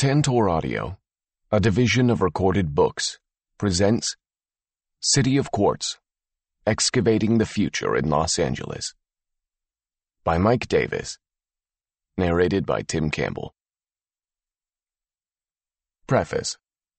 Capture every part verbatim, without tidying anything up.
Tantor Audio, a division of Recorded Books, presents City of Quartz, Excavating the Future in Los Angeles, by Mike Davis, narrated by Tim Campbell. Preface.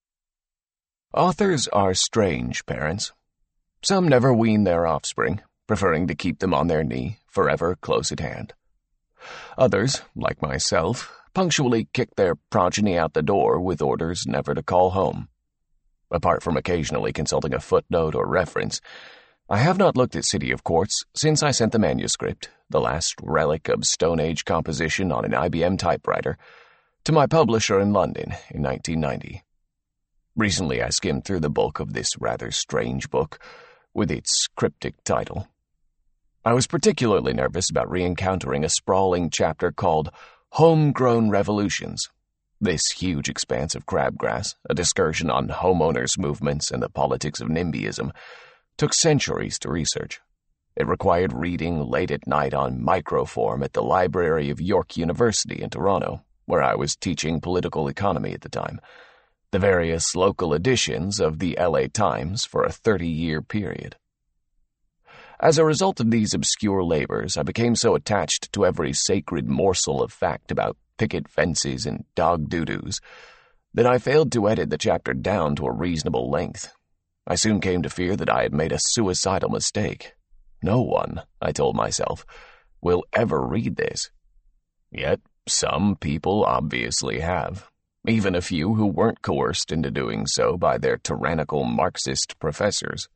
Authors are strange parents. Some never wean their offspring, preferring to keep them on their knee, forever close at hand. Others, like myself, punctually kick their progeny out the door with orders never to call home. Apart from occasionally consulting a footnote or reference, I have not looked at City of Quartz since I sent the manuscript, the last relic of Stone Age composition on an I B M typewriter, to my publisher in London in nineteen ninety. Recently I skimmed through the bulk of this rather strange book, with its cryptic title. I was particularly nervous about re-encountering a sprawling chapter called Homegrown Revolutions. This huge expanse of crabgrass, a discussion on homeowners' movements and the politics of NIMBYism, took centuries to research. It required reading late at night on microform at the library of York University in Toronto, where I was teaching political economy at the time, the various local editions of the L A Times for a thirty-year period. As a result of these obscure labors, I became so attached to every sacred morsel of fact about picket fences and dog doo-doos that I failed to edit the chapter down to a reasonable length. I soon came to fear that I had made a suicidal mistake. No one, I told myself, will ever read this. Yet some people obviously have, even a few who weren't coerced into doing so by their tyrannical Marxist professors.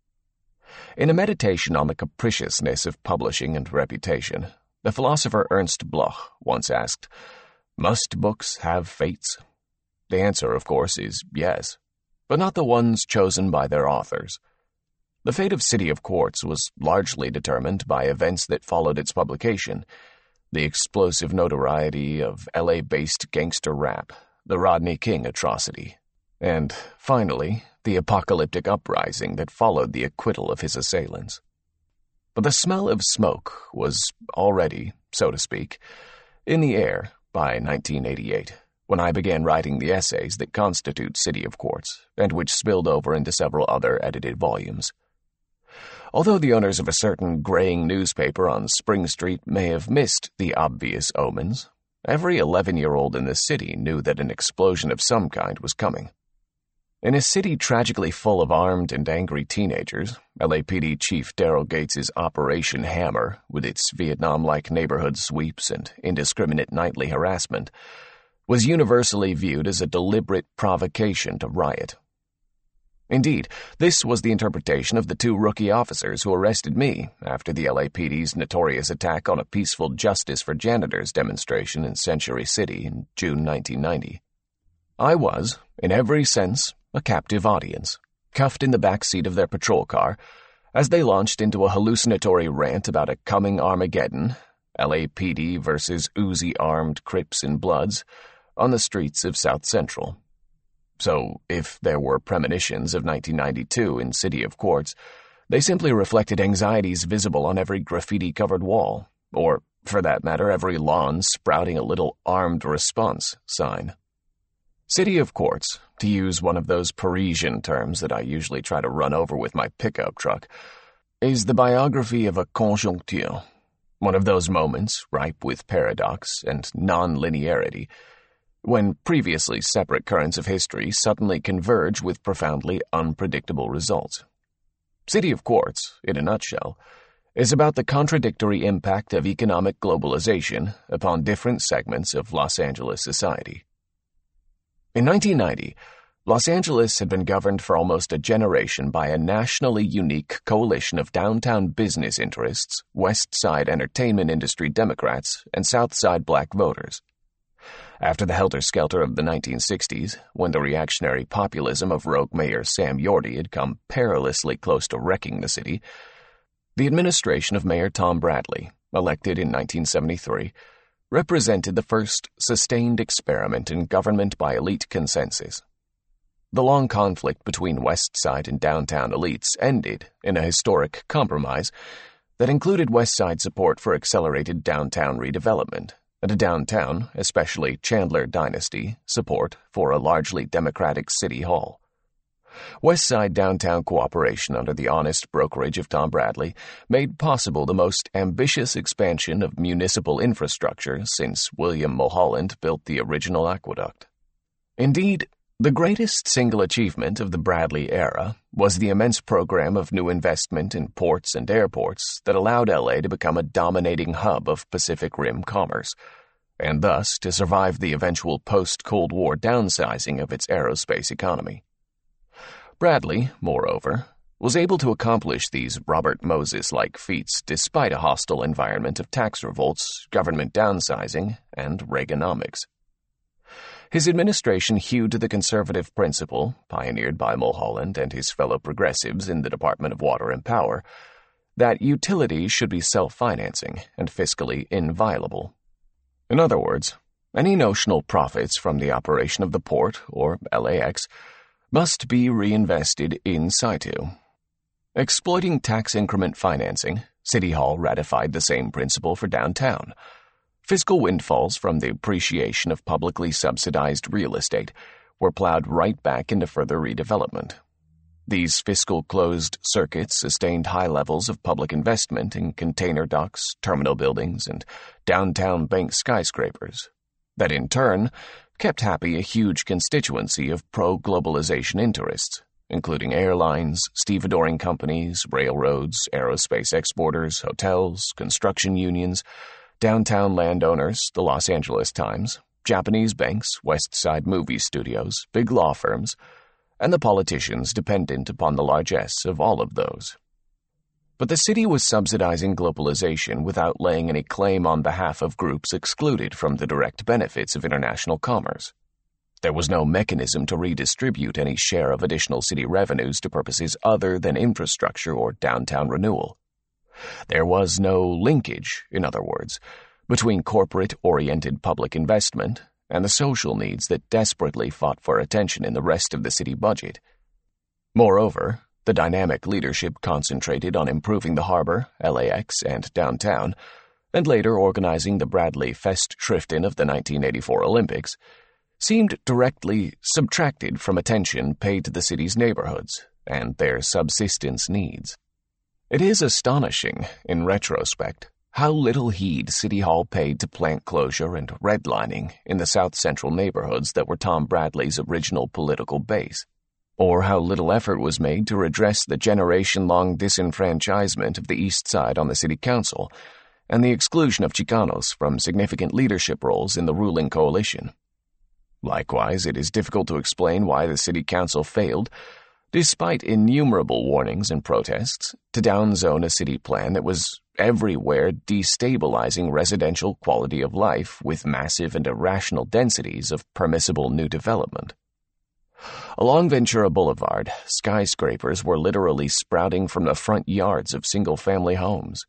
In a meditation on the capriciousness of publishing and reputation, the philosopher Ernst Bloch once asked, "Must books have fates?" The answer, of course, is yes, but not the ones chosen by their authors. The fate of City of Quartz was largely determined by events that followed its publication: the explosive notoriety of L A-based gangster rap, the Rodney King atrocity, and, finally, the apocalyptic uprising that followed the acquittal of his assailants. But the smell of smoke was already, so to speak, in the air by nineteen eighty-eight, when I began writing the essays that constitute City of Quartz, and which spilled over into several other edited volumes. Although the owners of a certain graying newspaper on Spring Street may have missed the obvious omens, every eleven-year-old in the city knew that an explosion of some kind was coming. In a city tragically full of armed and angry teenagers, L A P D Chief Daryl Gates's Operation Hammer, with its Vietnam-like neighborhood sweeps and indiscriminate nightly harassment, was universally viewed as a deliberate provocation to riot. Indeed, this was the interpretation of the two rookie officers who arrested me after the L A P D's notorious attack on a peaceful Justice for Janitors demonstration in Century City in June nineteen ninety. I was, in every sense, a captive audience, cuffed in the back seat of their patrol car, as they launched into a hallucinatory rant about a coming Armageddon, L A P D versus Uzi-armed Crips and Bloods, on the streets of South Central. So, if there were premonitions of nineteen ninety-two in City of Quartz, they simply reflected anxieties visible on every graffiti-covered wall, or, for that matter, every lawn sprouting a little armed response sign. City of Quartz, to use one of those Parisian terms that I usually try to run over with my pickup truck, is the biography of a conjoncture, one of those moments ripe with paradox and non-linearity, when previously separate currents of history suddenly converge with profoundly unpredictable results. City of Quartz, in a nutshell, is about the contradictory impact of economic globalization upon different segments of Los Angeles society. In nineteen ninety, Los Angeles had been governed for almost a generation by a nationally unique coalition of downtown business interests, West Side entertainment industry Democrats, and South Side black voters. After the helter-skelter of the nineteen sixties, when the reactionary populism of rogue Mayor Sam Yorty had come perilously close to wrecking the city, the administration of Mayor Tom Bradley, elected in nineteen seventy-three, represented the first sustained experiment in government by elite consensus. The long conflict between West Side and downtown elites ended in a historic compromise that included West Side support for accelerated downtown redevelopment and a downtown, especially Chandler Dynasty, support for a largely Democratic city hall. West Side downtown cooperation under the honest brokerage of Tom Bradley made possible the most ambitious expansion of municipal infrastructure since William Mulholland built the original aqueduct. Indeed, the greatest single achievement of the Bradley era was the immense program of new investment in ports and airports that allowed L A to become a dominating hub of Pacific Rim commerce, and thus to survive the eventual post-Cold War downsizing of its aerospace economy. Bradley, moreover, was able to accomplish these Robert Moses-like feats despite a hostile environment of tax revolts, government downsizing, and Reaganomics. His administration hewed to the conservative principle, pioneered by Mulholland and his fellow progressives in the Department of Water and Power, that utilities should be self-financing and fiscally inviolable. In other words, any notional profits from the operation of the port, or L A X, must be reinvested in situ. Exploiting tax increment financing, City Hall ratified the same principle for downtown. Fiscal windfalls from the appreciation of publicly subsidized real estate were plowed right back into further redevelopment. These fiscal closed circuits sustained high levels of public investment in container docks, terminal buildings, and downtown bank skyscrapers, that in turn kept happy a huge constituency of pro-globalization interests, including airlines, stevedoring companies, railroads, aerospace exporters, hotels, construction unions, downtown landowners, the Los Angeles Times, Japanese banks, West Side movie studios, big law firms, and the politicians dependent upon the largesse of all of those. But the city was subsidizing globalization without laying any claim on behalf of groups excluded from the direct benefits of international commerce. There was no mechanism to redistribute any share of additional city revenues to purposes other than infrastructure or downtown renewal. There was no linkage, in other words, between corporate-oriented public investment and the social needs that desperately fought for attention in the rest of the city budget. Moreover, the dynamic leadership concentrated on improving the harbor, L A X, and downtown, and later organizing the Bradley Festschriften of the nineteen eighty-four Olympics, seemed directly subtracted from attention paid to the city's neighborhoods and their subsistence needs. It is astonishing, in retrospect, how little heed City Hall paid to plant closure and redlining in the south-central neighborhoods that were Tom Bradley's original political base, or how little effort was made to redress the generation-long disenfranchisement of the East Side on the city council and the exclusion of Chicanos from significant leadership roles in the ruling coalition. Likewise, it is difficult to explain why the city council failed, despite innumerable warnings and protests, to downzone a city plan that was everywhere destabilizing residential quality of life with massive and irrational densities of permissible new development. Along Ventura Boulevard, skyscrapers were literally sprouting from the front yards of single-family homes.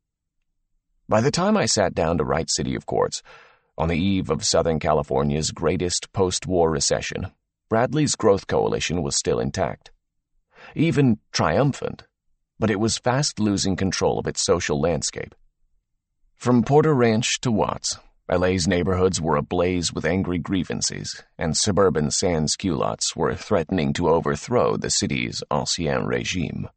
By the time I sat down to write City of Quartz, on the eve of Southern California's greatest post-war recession, Bradley's growth coalition was still intact, even triumphant, but it was fast losing control of its social landscape. From Porter Ranch to Watts, L A's neighborhoods were ablaze with angry grievances, and suburban sans-culottes were threatening to overthrow the city's ancien regime.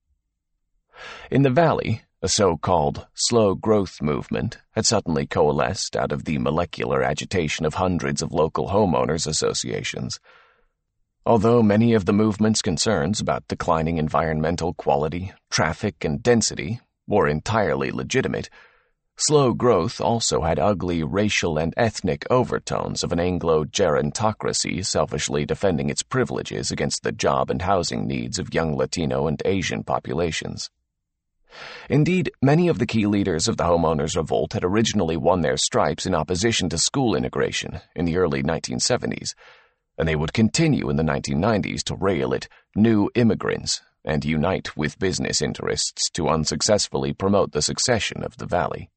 In the valley, a so-called slow growth movement had suddenly coalesced out of the molecular agitation of hundreds of local homeowners associations. Although many of the movement's concerns about declining environmental quality, traffic, and density were entirely legitimate, slow growth also had ugly racial and ethnic overtones of an Anglo-gerontocracy selfishly defending its privileges against the job and housing needs of young Latino and Asian populations. Indeed, many of the key leaders of the homeowners' revolt had originally won their stripes in opposition to school integration in the early nineteen seventies, and they would continue in the nineteen nineties to rail at new immigrants and unite with business interests to unsuccessfully promote the succession of the valley.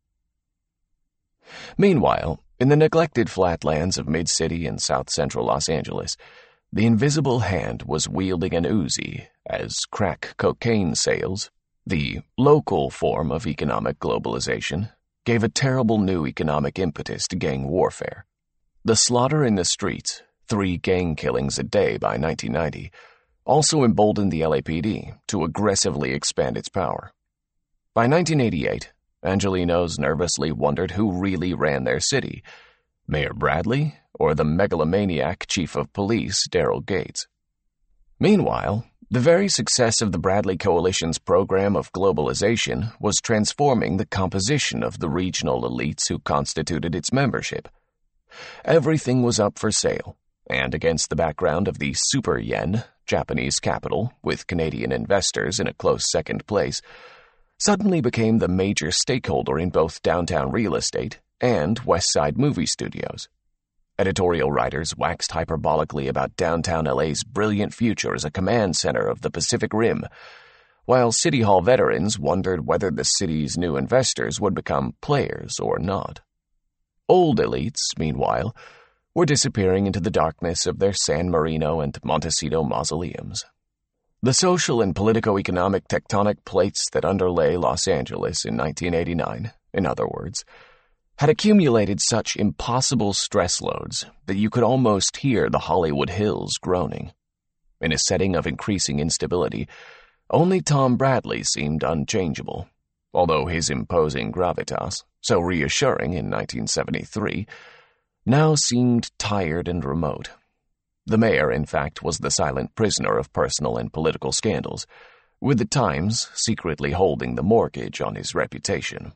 Meanwhile, in the neglected flatlands of Mid-City and south-central Los Angeles, the invisible hand was wielding an Uzi as crack cocaine sales, the local form of economic globalization, gave a terrible new economic impetus to gang warfare. The slaughter in the streets, three gang killings a day by nineteen ninety, also emboldened the L A P D to aggressively expand its power. By nineteen eighty-eight, Angelenos nervously wondered who really ran their city, Mayor Bradley or the megalomaniac chief of police, Daryl Gates. Meanwhile, the very success of the Bradley Coalition's program of globalization was transforming the composition of the regional elites who constituted its membership. Everything was up for sale, and against the background of the super yen, Japanese capital, with Canadian investors in a close second place, suddenly became the major stakeholder in both downtown real estate and West Side movie studios. Editorial writers waxed hyperbolically about downtown L A's brilliant future as a command center of the Pacific Rim, while City Hall veterans wondered whether the city's new investors would become players or not. Old elites, meanwhile, were disappearing into the darkness of their San Marino and Montecito mausoleums. The social and politico-economic tectonic plates that underlay Los Angeles in nineteen eighty-nine, in other words, had accumulated such impossible stress loads that you could almost hear the Hollywood Hills groaning. In a setting of increasing instability, only Tom Bradley seemed unchangeable, although his imposing gravitas, so reassuring in nineteen seventy-three, now seemed tired and remote. The mayor, in fact, was the silent prisoner of personal and political scandals, with the Times secretly holding the mortgage on his reputation.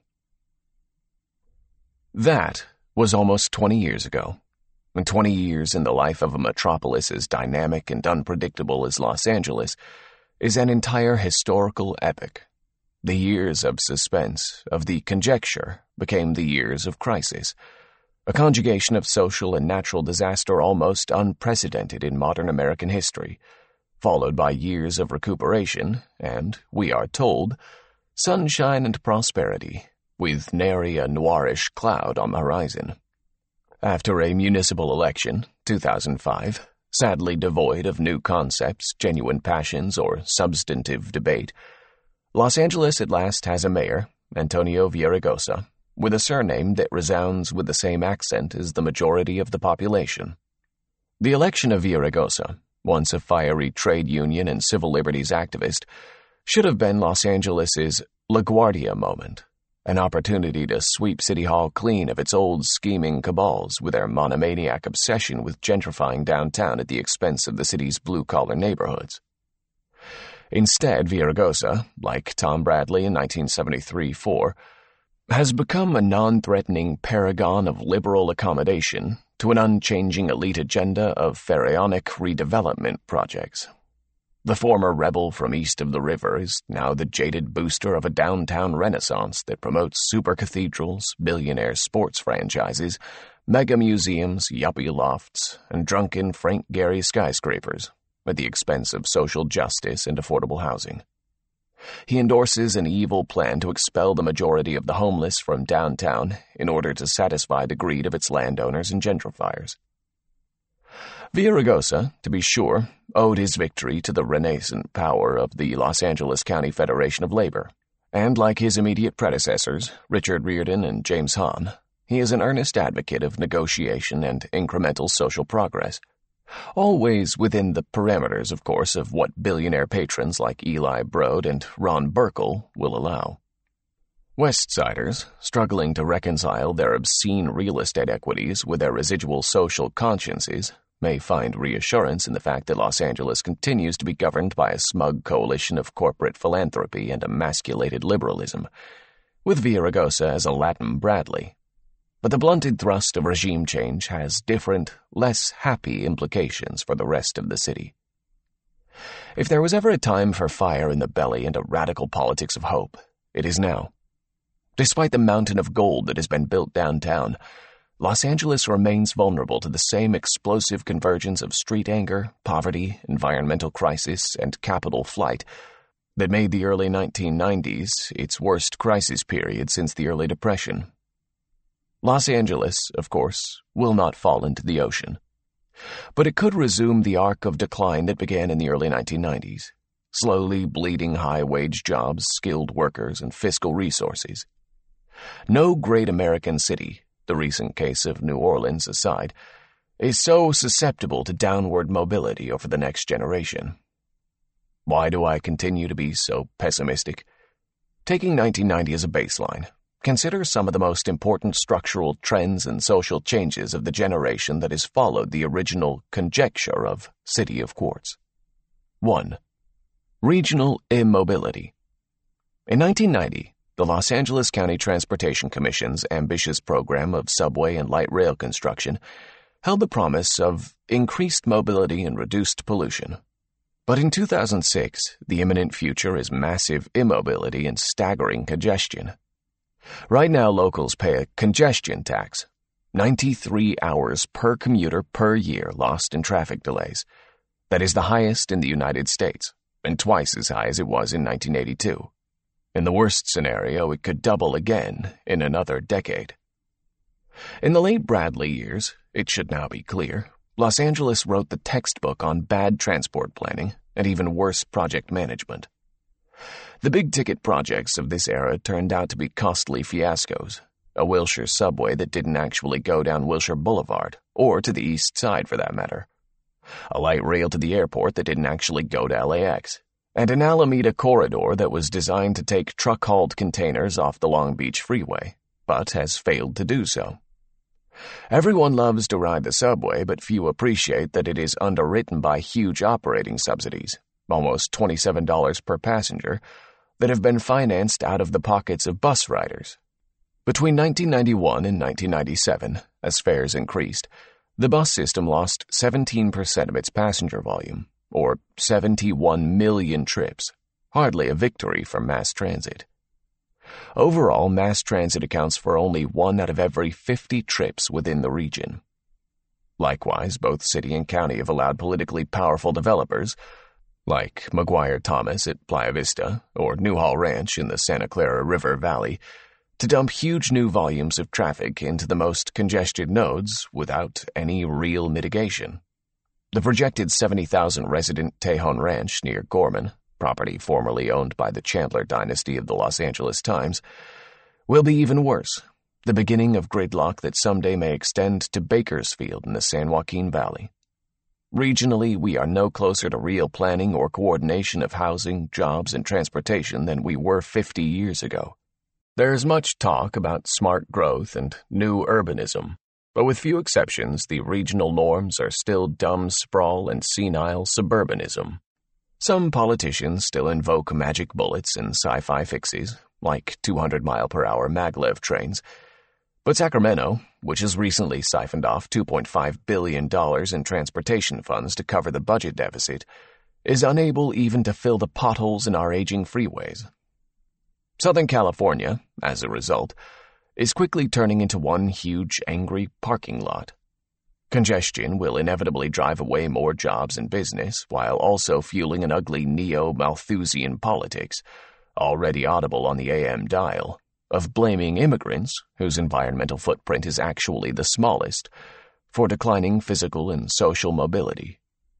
That was almost twenty years ago, and twenty years in the life of a metropolis as dynamic and unpredictable as Los Angeles is an entire historical epic. The years of suspense, of the conjecture, became the years of crisis, a conjugation of social and natural disaster almost unprecedented in modern American history, followed by years of recuperation and, we are told, sunshine and prosperity, with nary a noirish cloud on the horizon. After a municipal election, two thousand five, sadly devoid of new concepts, genuine passions, or substantive debate, Los Angeles at last has a mayor, Antonio Villaraigosa, with a surname that resounds with the same accent as the majority of the population. The election of Villaraigosa, once a fiery trade union and civil liberties activist, should have been Los Angeles's LaGuardia moment, an opportunity to sweep City Hall clean of its old scheming cabals with their monomaniac obsession with gentrifying downtown at the expense of the city's blue-collar neighborhoods. Instead, Villaraigosa, like Tom Bradley in nineteen seventy-three four, has become a non-threatening paragon of liberal accommodation to an unchanging elite agenda of pharaonic redevelopment projects. The former rebel from east of the river is now the jaded booster of a downtown renaissance that promotes super cathedrals, billionaire sports franchises, mega museums, yuppie lofts, and drunken Frank Gehry skyscrapers at the expense of social justice and affordable housing. He endorses an evil plan to expel the majority of the homeless from downtown in order to satisfy the greed of its landowners and gentrifiers. Villaraigosa, to be sure, owed his victory to the renascent power of the Los Angeles County Federation of Labor, and like his immediate predecessors, Richard Riordan and James Hahn, he is an earnest advocate of negotiation and incremental social progress, always within the parameters, of course, of what billionaire patrons like Eli Broad and Ron Burkle will allow. Westsiders, struggling to reconcile their obscene real estate equities with their residual social consciences, may find reassurance in the fact that Los Angeles continues to be governed by a smug coalition of corporate philanthropy and emasculated liberalism, with Villaraigosa as a Latin Bradley. But the blunted thrust of regime change has different, less happy implications for the rest of the city. If there was ever a time for fire in the belly and a radical politics of hope, it is now. Despite the mountain of gold that has been built downtown, Los Angeles remains vulnerable to the same explosive convergence of street anger, poverty, environmental crisis, and capital flight that made the early nineteen nineties its worst crisis period since the early Depression. Los Angeles, of course, will not fall into the ocean, but it could resume the arc of decline that began in the early nineteen nineties, slowly bleeding high-wage jobs, skilled workers, and fiscal resources. No great American city, the recent case of New Orleans aside, is so susceptible to downward mobility over the next generation. Why do I continue to be so pessimistic? Taking nineteen ninety as a baseline, consider some of the most important structural trends and social changes of the generation that has followed the original conjecture of City of Quartz. one. Regional immobility. In nineteen ninety, the Los Angeles County Transportation Commission's ambitious program of subway and light rail construction held the promise of increased mobility and reduced pollution. But in two thousand six, the imminent future is massive immobility and staggering congestion. Right now, locals pay a congestion tax, ninety-three hours per commuter per year lost in traffic delays. That is the highest in the United States, and twice as high as it was in nineteen eighty-two. In the worst scenario, it could double again in another decade. In the late Bradley years, it should now be clear, Los Angeles wrote the textbook on bad transport planning and even worse project management. The big-ticket projects of this era turned out to be costly fiascos, a Wilshire subway that didn't actually go down Wilshire Boulevard, or to the east side for that matter, a light rail to the airport that didn't actually go to L A X, and an Alameda corridor that was designed to take truck-hauled containers off the Long Beach Freeway, but has failed to do so. Everyone loves to ride the subway, but few appreciate that it is underwritten by huge operating subsidies, almost twenty-seven dollars per passenger, that have been financed out of the pockets of bus riders. Between nineteen ninety-one and nineteen ninety-seven, as fares increased, the bus system lost seventeen percent of its passenger volume, or seventy-one million trips, hardly a victory for mass transit. Overall, mass transit accounts for only one out of every fifty trips within the region. Likewise, both city and county have allowed politically powerful developers, like McGuire Thomas at Playa Vista or Newhall Ranch in the Santa Clara River Valley, to dump huge new volumes of traffic into the most congested nodes without any real mitigation. The projected seventy thousand resident Tejon Ranch near Gorman, property formerly owned by the Chandler dynasty of the Los Angeles Times, will be even worse, the beginning of gridlock that someday may extend to Bakersfield in the San Joaquin Valley. Regionally, we are no closer to real planning or coordination of housing, jobs, and transportation than we were fifty years ago. There is much talk about smart growth and new urbanism, but with few exceptions, the regional norms are still dumb sprawl and senile suburbanism. Some politicians still invoke magic bullets and sci-fi fixes, like two hundred mile per hour maglev trains, but Sacramento, which has recently siphoned off two point five billion dollars in transportation funds to cover the budget deficit, is unable even to fill the potholes in our aging freeways. Southern California, as a result, is quickly turning into one huge angry parking lot. Congestion will inevitably drive away more jobs and business, while also fueling an ugly neo-Malthusian politics, already audible on the A M dial, of blaming immigrants, whose environmental footprint is actually the smallest, for declining physical and social mobility.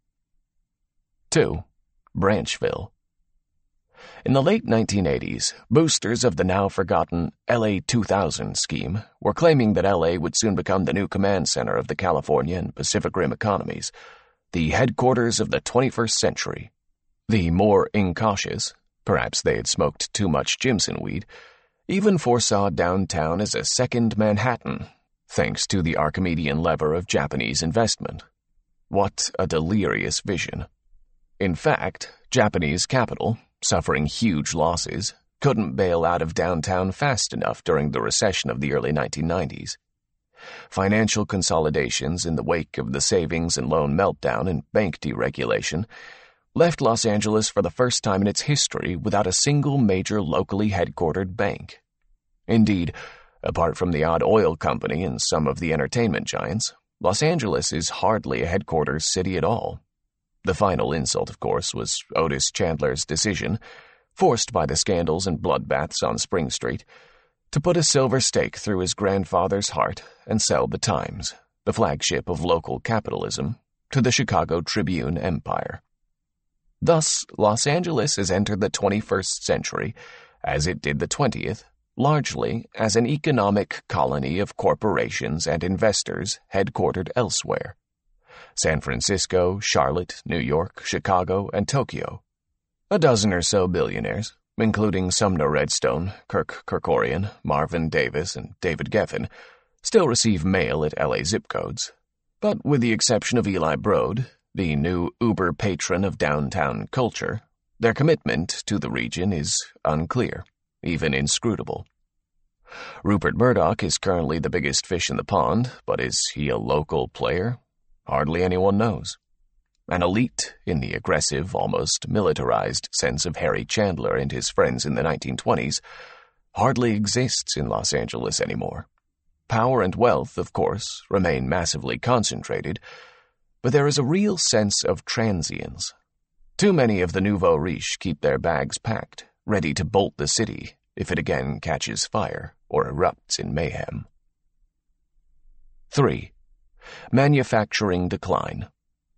two. Branchville. In the late nineteen eighties, boosters of the now-forgotten L A two thousand scheme were claiming that L A would soon become the new command center of the California and Pacific Rim economies, the headquarters of the twenty-first century. The more incautious, perhaps they had smoked too much Jimson weed, even foresaw downtown as a second Manhattan, thanks to the Archimedean lever of Japanese investment. What a delirious vision. In fact, Japanese capital, suffering huge losses, couldn't bail out of downtown fast enough during the recession of the early nineteen nineties. Financial consolidations in the wake of the savings and loan meltdown and bank deregulation left Los Angeles for the first time in its history without a single major locally headquartered bank. Indeed, apart from the odd oil company and some of the entertainment giants, Los Angeles is hardly a headquarters city at all. The final insult, of course, was Otis Chandler's decision, forced by the scandals and bloodbaths on Spring Street, to put a silver stake through his grandfather's heart and sell the Times, the flagship of local capitalism, to the Chicago Tribune empire. Thus, Los Angeles has entered the twenty-first century, as it did the twentieth, largely as an economic colony of corporations and investors headquartered elsewhere. San Francisco, Charlotte, New York, Chicago, and Tokyo. A dozen or so billionaires, including Sumner Redstone, Kirk Kerkorian, Marvin Davis, and David Geffen, still receive mail at L A zip codes. But with the exception of Eli Broad, the new uber patron of downtown culture, their commitment to the region is unclear, even inscrutable. Rupert Murdoch is currently the biggest fish in the pond, but is he a local player? Hardly anyone knows. An elite, in the aggressive, almost militarized sense of Harry Chandler and his friends in the nineteen twenties, hardly exists in Los Angeles anymore. Power and wealth, of course, remain massively concentrated, but there is a real sense of transience. Too many of the nouveau riche keep their bags packed, ready to bolt the city if it again catches fire or erupts in mayhem. three. Manufacturing decline.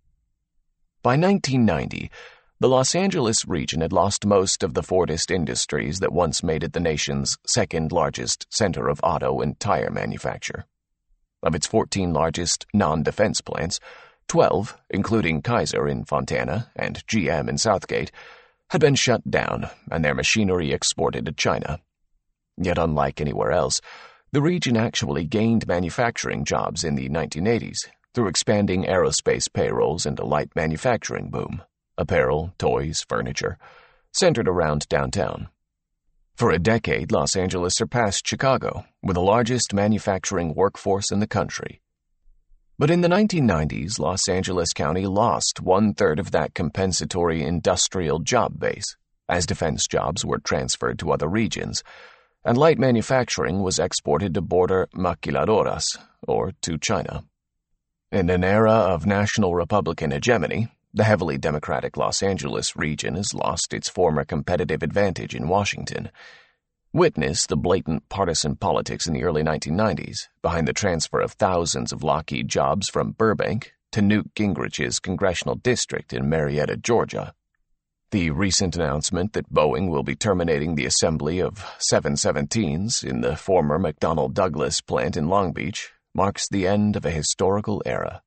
By nineteen ninety, the Los Angeles region had lost most of the Fordist industries that once made it the nation's second-largest center of auto and tire manufacture. Of its fourteen largest non-defense plants, twelve, including Kaiser in Fontana and G M in Southgate, had been shut down and their machinery exported to China. Yet unlike anywhere else, the region actually gained manufacturing jobs in the nineteen eighties through expanding aerospace payrolls and a light manufacturing boom, apparel, toys, furniture, centered around downtown. For a decade, Los Angeles surpassed Chicago with the largest manufacturing workforce in the country. But in the nineteen nineties, Los Angeles County lost one-third of that compensatory industrial job base, as defense jobs were transferred to other regions, and light manufacturing was exported to border maquiladoras, or to China. In an era of national Republican hegemony, the heavily Democratic Los Angeles region has lost its former competitive advantage in Washington. Witness the blatant partisan politics in the early nineteen nineties, behind the transfer of thousands of Lockheed jobs from Burbank to Newt Gingrich's congressional district in Marietta, Georgia. The recent announcement that Boeing will be terminating the assembly of seven seventeens in the former McDonnell Douglas plant in Long Beach marks the end of a historical era.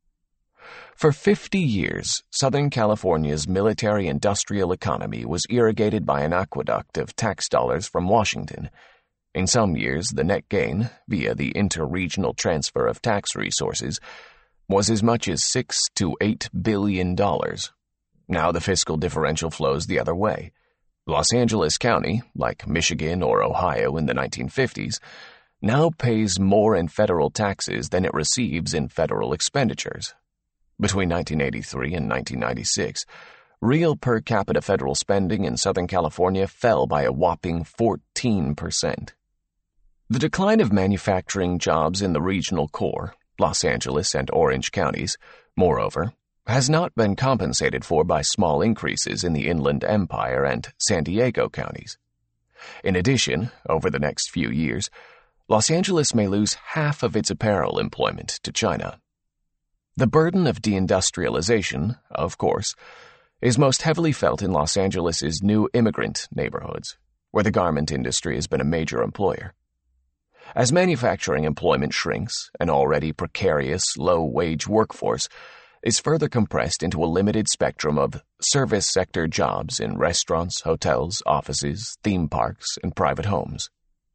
For fifty years, Southern California's military-industrial economy was irrigated by an aqueduct of tax dollars from Washington. In some years, the net gain, via the interregional transfer of tax resources, was as much as six to eight billion dollars. Now the fiscal differential flows the other way. Los Angeles County, like Michigan or Ohio in the nineteen fifties, now pays more in federal taxes than it receives in federal expenditures. Between nineteen eighty-three and nineteen ninety-six, real per capita federal spending in Southern California fell by a whopping fourteen percent. The decline of manufacturing jobs in the regional core, Los Angeles and Orange counties, moreover, has not been compensated for by small increases in the Inland Empire and San Diego counties. In addition, over the next few years, Los Angeles may lose half of its apparel employment to China. The burden of deindustrialization, of course, is most heavily felt in Los Angeles's new immigrant neighborhoods, where the garment industry has been a major employer. As manufacturing employment shrinks, an already precarious, low-wage workforce is further compressed into a limited spectrum of service sector jobs in restaurants, hotels, offices, theme parks, and private homes.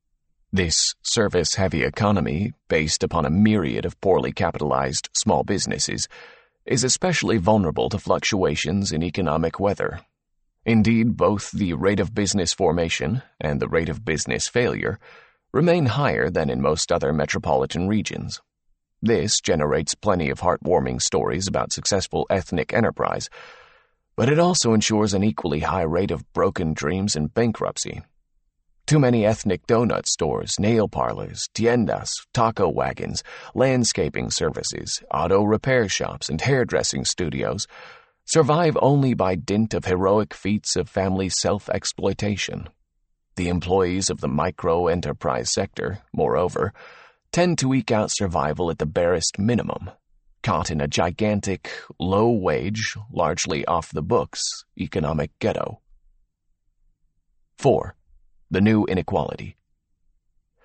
This service-heavy economy, based upon a myriad of poorly capitalized small businesses, is especially vulnerable to fluctuations in economic weather. Indeed, both the rate of business formation and the rate of business failure remain higher than in most other metropolitan regions. This generates plenty of heartwarming stories about successful ethnic enterprise, but it also ensures an equally high rate of broken dreams and bankruptcy. Too many ethnic donut stores, nail parlors, tiendas, taco wagons, landscaping services, auto repair shops, and hairdressing studios survive only by dint of heroic feats of family self-exploitation. The employees of the micro-enterprise sector, moreover, tend to eke out survival at the barest minimum, caught in a gigantic, low-wage, largely off-the-books economic ghetto. four. The new inequality.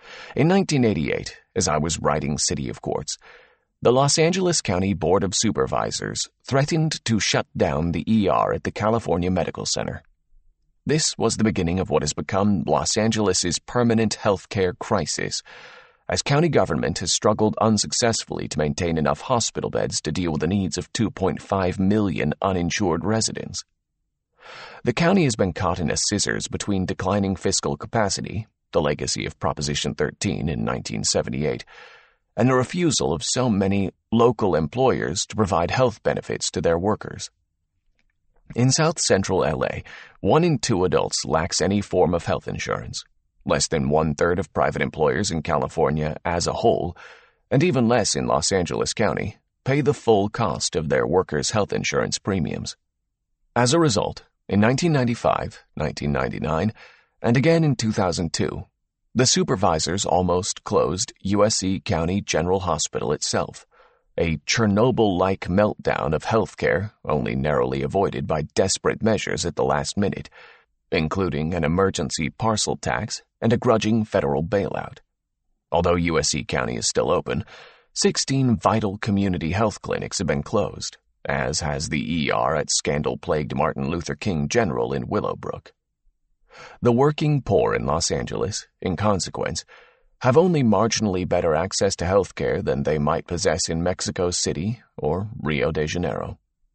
In nineteen eighty-eight, as I was writing City of Quartz, the Los Angeles County Board of Supervisors threatened to shut down the E R at the California Medical Center. This was the beginning of what has become Los Angeles's permanent healthcare crisis, as county government has struggled unsuccessfully to maintain enough hospital beds to deal with the needs of two point five million uninsured residents. The county has been caught in a scissors between declining fiscal capacity, the legacy of Proposition thirteen in nineteen seventy-eight, and the refusal of so many local employers to provide health benefits to their workers. In South Central L A, one in two adults lacks any form of health insurance. Less than one-third of private employers in California as a whole, and even less in Los Angeles County, pay the full cost of their workers' health insurance premiums. As a result, in nineteen ninety-five, nineteen ninety-nine, and again in two thousand two, the supervisors almost closed U S C County General Hospital itself, a Chernobyl-like meltdown of healthcare only narrowly avoided by desperate measures at the last minute, including an emergency parcel tax and a grudging federal bailout. Although U S C County is still open, sixteen vital community health clinics have been closed, as has the E R at scandal-plagued Martin Luther King General in Willowbrook. The working poor in Los Angeles, in consequence, have only marginally better access to health care than they might possess in Mexico City or Rio de Janeiro.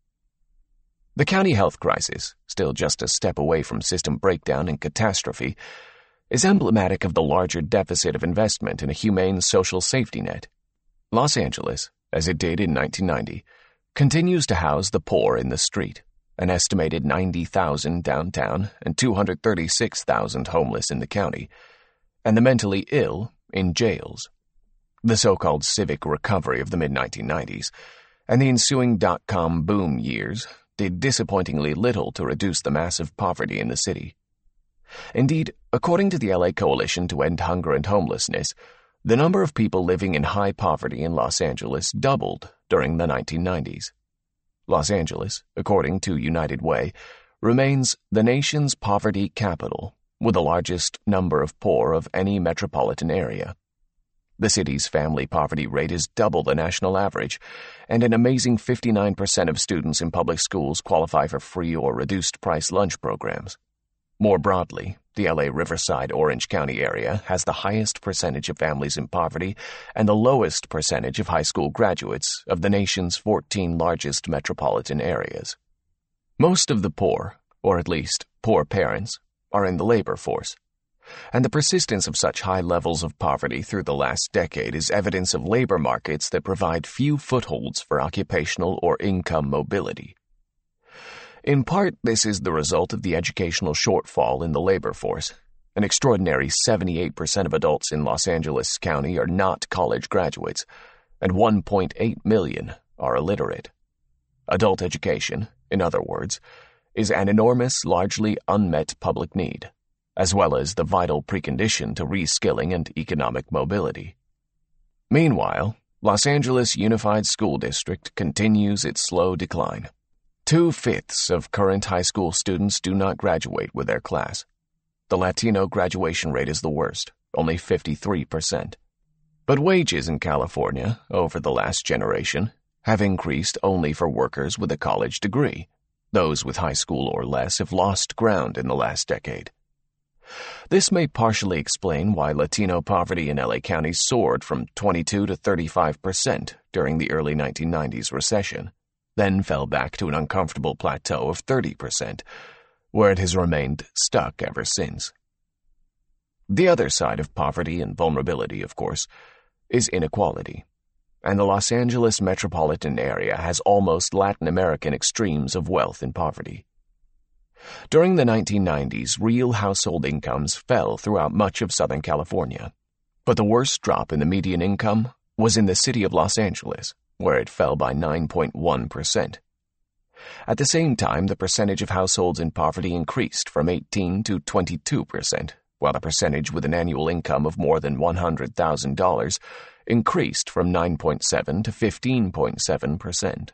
The county health crisis, still just a step away from system breakdown and catastrophe, is emblematic of the larger deficit of investment in a humane social safety net. Los Angeles, as it did in nineteen ninety, continues to house the poor in the street, an estimated ninety thousand downtown and two hundred thirty-six thousand homeless in the county, and the mentally ill in jails. The so-called civic recovery of the mid nineteen nineties and the ensuing dot-com boom years did disappointingly little to reduce the massive poverty in the city. Indeed, according to the L A Coalition to End Hunger and Homelessness, the number of people living in high poverty in Los Angeles doubled during the nineteen nineties. Los Angeles, according to United Way, remains the nation's poverty capital, with the largest number of poor of any metropolitan area. The city's family poverty rate is double the national average, and an amazing fifty-nine percent of students in public schools qualify for free or reduced-price lunch programs. More broadly, the L A Riverside-Orange County area has the highest percentage of families in poverty and the lowest percentage of high school graduates of the nation's fourteen largest metropolitan areas. Most of the poor, or at least poor parents, are in the labor force, and the persistence of such high levels of poverty through the last decade is evidence of labor markets that provide few footholds for occupational or income mobility. In part, this is the result of the educational shortfall in the labor force. An extraordinary seventy-eight percent of adults in Los Angeles County are not college graduates, and one point eight million are illiterate. Adult education, in other words, is an enormous, largely unmet public need, as well as the vital precondition to reskilling and economic mobility. Meanwhile, Los Angeles Unified School District continues its slow decline. Two-fifths of current high school students do not graduate with their class. The Latino graduation rate is the worst, only fifty-three percent. But wages in California, over the last generation, have increased only for workers with a college degree. Those with high school or less have lost ground in the last decade. This may partially explain why Latino poverty in L A County soared from twenty-two to thirty-five percent during the early nineteen nineties recession, then fell back to an uncomfortable plateau of thirty percent, where it has remained stuck ever since. The other side of poverty and vulnerability, of course, is inequality, and the Los Angeles metropolitan area has almost Latin American extremes of wealth and poverty. During the nineteen nineties, real household incomes fell throughout much of Southern California, but the worst drop in the median income was in the city of Los Angeles, where it fell by nine point one percent. At the same time, the percentage of households in poverty increased from eighteen to twenty-two percent, while the percentage with an annual income of more than one hundred thousand dollars increased from nine point seven to fifteen point seven percent.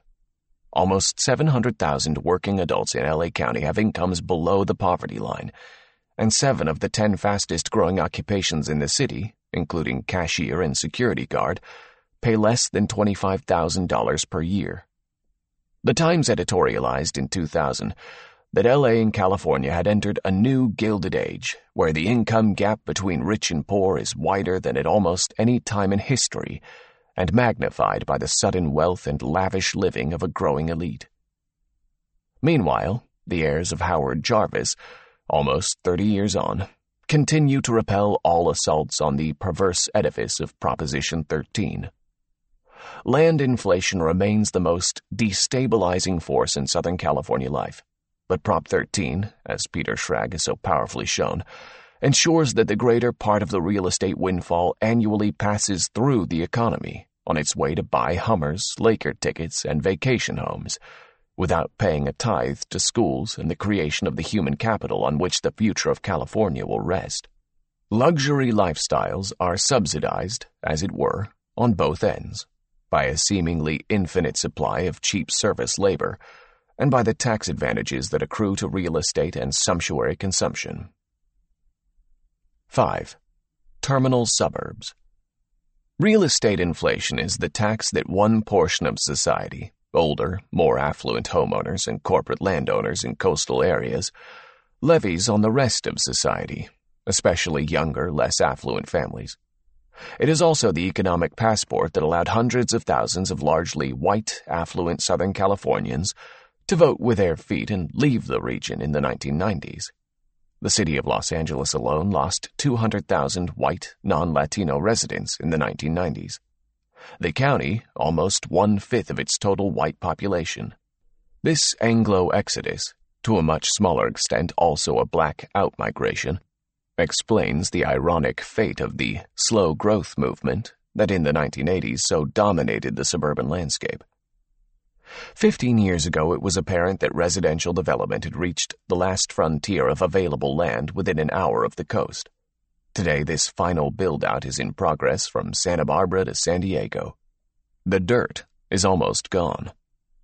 Almost seven hundred thousand working adults in L A County have incomes below the poverty line, and seven of the ten fastest-growing occupations in the city, including cashier and security guard, pay less than twenty-five thousand dollars per year. The Times editorialized in two thousand that L A and California had entered a new Gilded Age, where the income gap between rich and poor is wider than at almost any time in history, and magnified by the sudden wealth and lavish living of a growing elite. Meanwhile, the heirs of Howard Jarvis, almost thirty years on, continue to repel all assaults on the perverse edifice of Proposition thirteen. Land inflation remains the most destabilizing force in Southern California life, but Prop thirteen, as Peter Schrag has so powerfully shown, ensures that the greater part of the real estate windfall annually passes through the economy on its way to buy Hummers, Laker tickets, and vacation homes, without paying a tithe to schools and the creation of the human capital on which the future of California will rest. Luxury lifestyles are subsidized, as it were, on both ends, by a seemingly infinite supply of cheap service labor, and by the tax advantages that accrue to real estate and sumptuary consumption. five. Terminal suburbs. Real estate inflation is the tax that one portion of society, older, more affluent homeowners and corporate landowners in coastal areas, levies on the rest of society, especially younger, less affluent families. It is also the economic passport that allowed hundreds of thousands of largely white, affluent Southern Californians to vote with their feet and leave the region in the nineteen nineties. The city of Los Angeles alone lost two hundred thousand white, non-Latino residents in the nineteen nineties. The county, almost one-fifth of its total white population. This Anglo-exodus, to a much smaller extent also a black out-migration, explains the ironic fate of the slow growth movement that in the nineteen eighties so dominated the suburban landscape. Fifteen years ago, it was apparent that residential development had reached the last frontier of available land within an hour of the coast. Today, this final build-out is in progress from Santa Barbara to San Diego. The dirt is almost gone.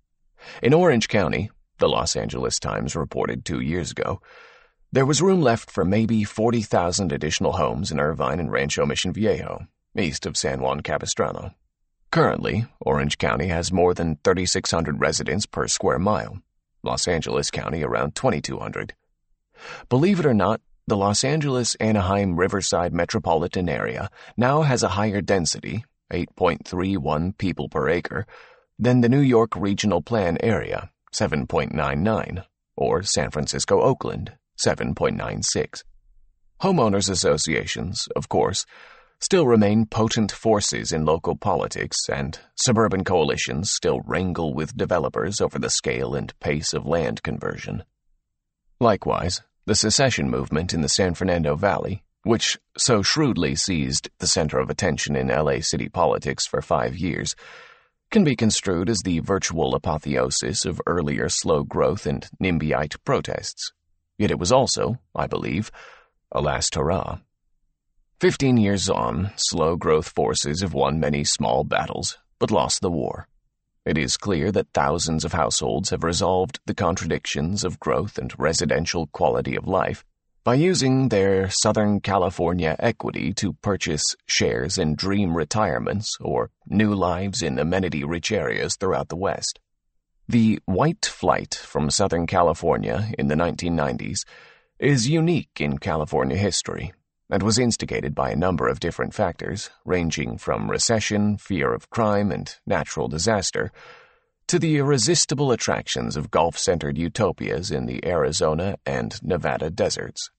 In Orange County, the Los Angeles Times reported two years ago, there was room left for maybe forty thousand additional homes in Irvine and Rancho Mission Viejo, east of San Juan Capistrano. Currently, Orange County has more than thirty-six hundred residents per square mile, Los Angeles County around twenty-two hundred. Believe it or not, the Los Angeles-Anaheim-Riverside metropolitan area now has a higher density, eight point three one people per acre, than the New York Regional Plan area, seven point nine nine, or San Francisco-Oakland, seven point nine six. Homeowners associations, of course, still remain potent forces in local politics, and suburban coalitions still wrangle with developers over the scale and pace of land conversion. Likewise, the secession movement in the San Fernando Valley, which so shrewdly seized the center of attention in L A city politics for five years, can be construed as the virtual apotheosis of earlier slow growth and NIMBYite protests. Yet it was also, I believe, a last hurrah. Fifteen years on, slow growth forces have won many small battles, but lost the war. It is clear that thousands of households have resolved the contradictions of growth and residential quality of life by using their Southern California equity to purchase shares in dream retirements or new lives in amenity-rich areas throughout the West. The white flight from Southern California in the nineteen nineties is unique in California history, and was instigated by a number of different factors, ranging from recession, fear of crime, and natural disaster, to the irresistible attractions of golf-centered utopias in the Arizona and Nevada deserts.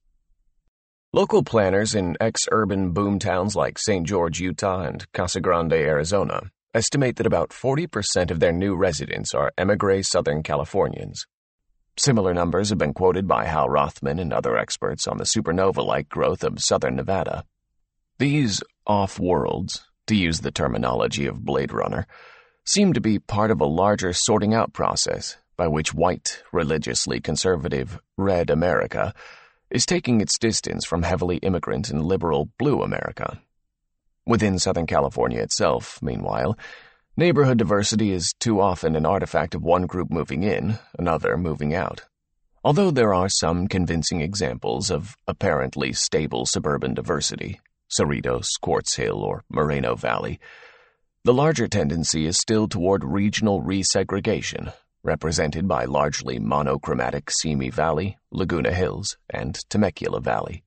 Local planners in ex-urban boomtowns like Saint George, Utah, and Casa Grande, Arizona, estimate that about forty percent of their new residents are émigré Southern Californians. Similar numbers have been quoted by Hal Rothman and other experts on the supernova-like growth of southern Nevada. These off-worlds, to use the terminology of Blade Runner, seem to be part of a larger sorting-out process by which white, religiously conservative, red America is taking its distance from heavily immigrant and liberal blue America. Within Southern California itself, meanwhile, neighborhood diversity is too often an artifact of one group moving in, another moving out. Although there are some convincing examples of apparently stable suburban diversity, Cerritos, Quartz Hill, or Moreno Valley, the larger tendency is still toward regional resegregation, represented by largely monochromatic Simi Valley, Laguna Hills, and Temecula Valley.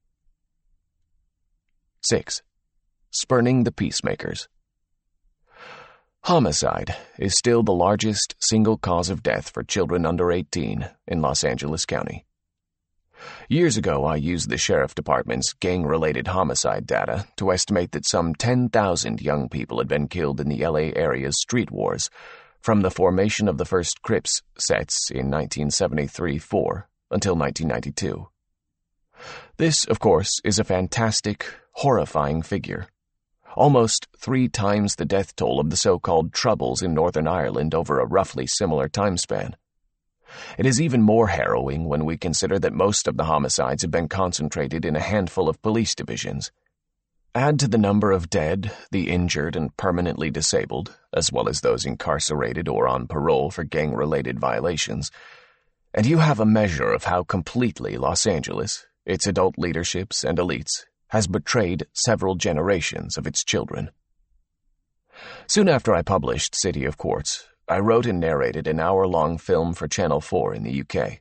six. Spurning the peacemakers. Homicide is still the largest single cause of death for children under eighteen in Los Angeles County. Years ago, I used the Sheriff Department's gang-related homicide data to estimate that some ten thousand young people had been killed in the L A area's street wars from the formation of the first Crips sets in nineteen seventy-three four until nineteen ninety-two. This, of course, is a fantastic, horrifying figure. Almost three times the death toll of the so-called Troubles in Northern Ireland over a roughly similar time span. It is even more harrowing when we consider that most of the homicides have been concentrated in a handful of police divisions. Add to the number of dead, the injured and permanently disabled, as well as those incarcerated or on parole for gang-related violations, and you have a measure of how completely Los Angeles, its adult leaderships and elites, has betrayed several generations of its children. Soon after I published City of Quartz, I wrote and narrated an hour-long film for Channel four in the U K.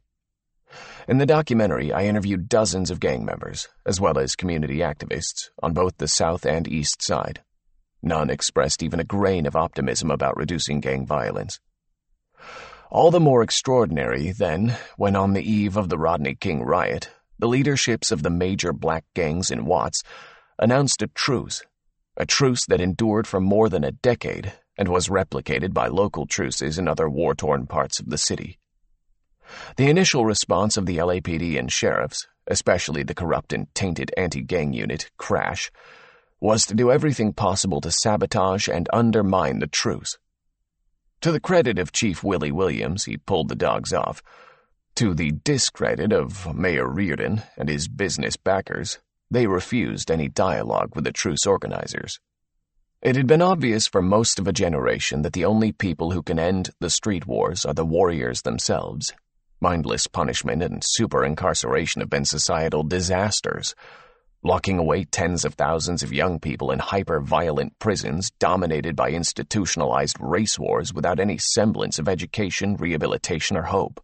In the documentary, I interviewed dozens of gang members, as well as community activists, on both the south and east side. None expressed even a grain of optimism about reducing gang violence. All the more extraordinary, then, when on the eve of the Rodney King riot, the leaderships of the major black gangs in Watts announced a truce, a truce that endured for more than a decade and was replicated by local truces in other war-torn parts of the city. The initial response of the L A P D and sheriffs, especially the corrupt and tainted anti-gang unit, Crash, was to do everything possible to sabotage and undermine the truce. To the credit of Chief Willie Williams, he pulled the dogs off. To the discredit of Mayor Reardon and his business backers, they refused any dialogue with the truce organizers. It had been obvious for most of a generation that the only people who can end the street wars are the warriors themselves. Mindless punishment and super-incarceration have been societal disasters, locking away tens of thousands of young people in hyper-violent prisons dominated by institutionalized race wars without any semblance of education, rehabilitation, or hope.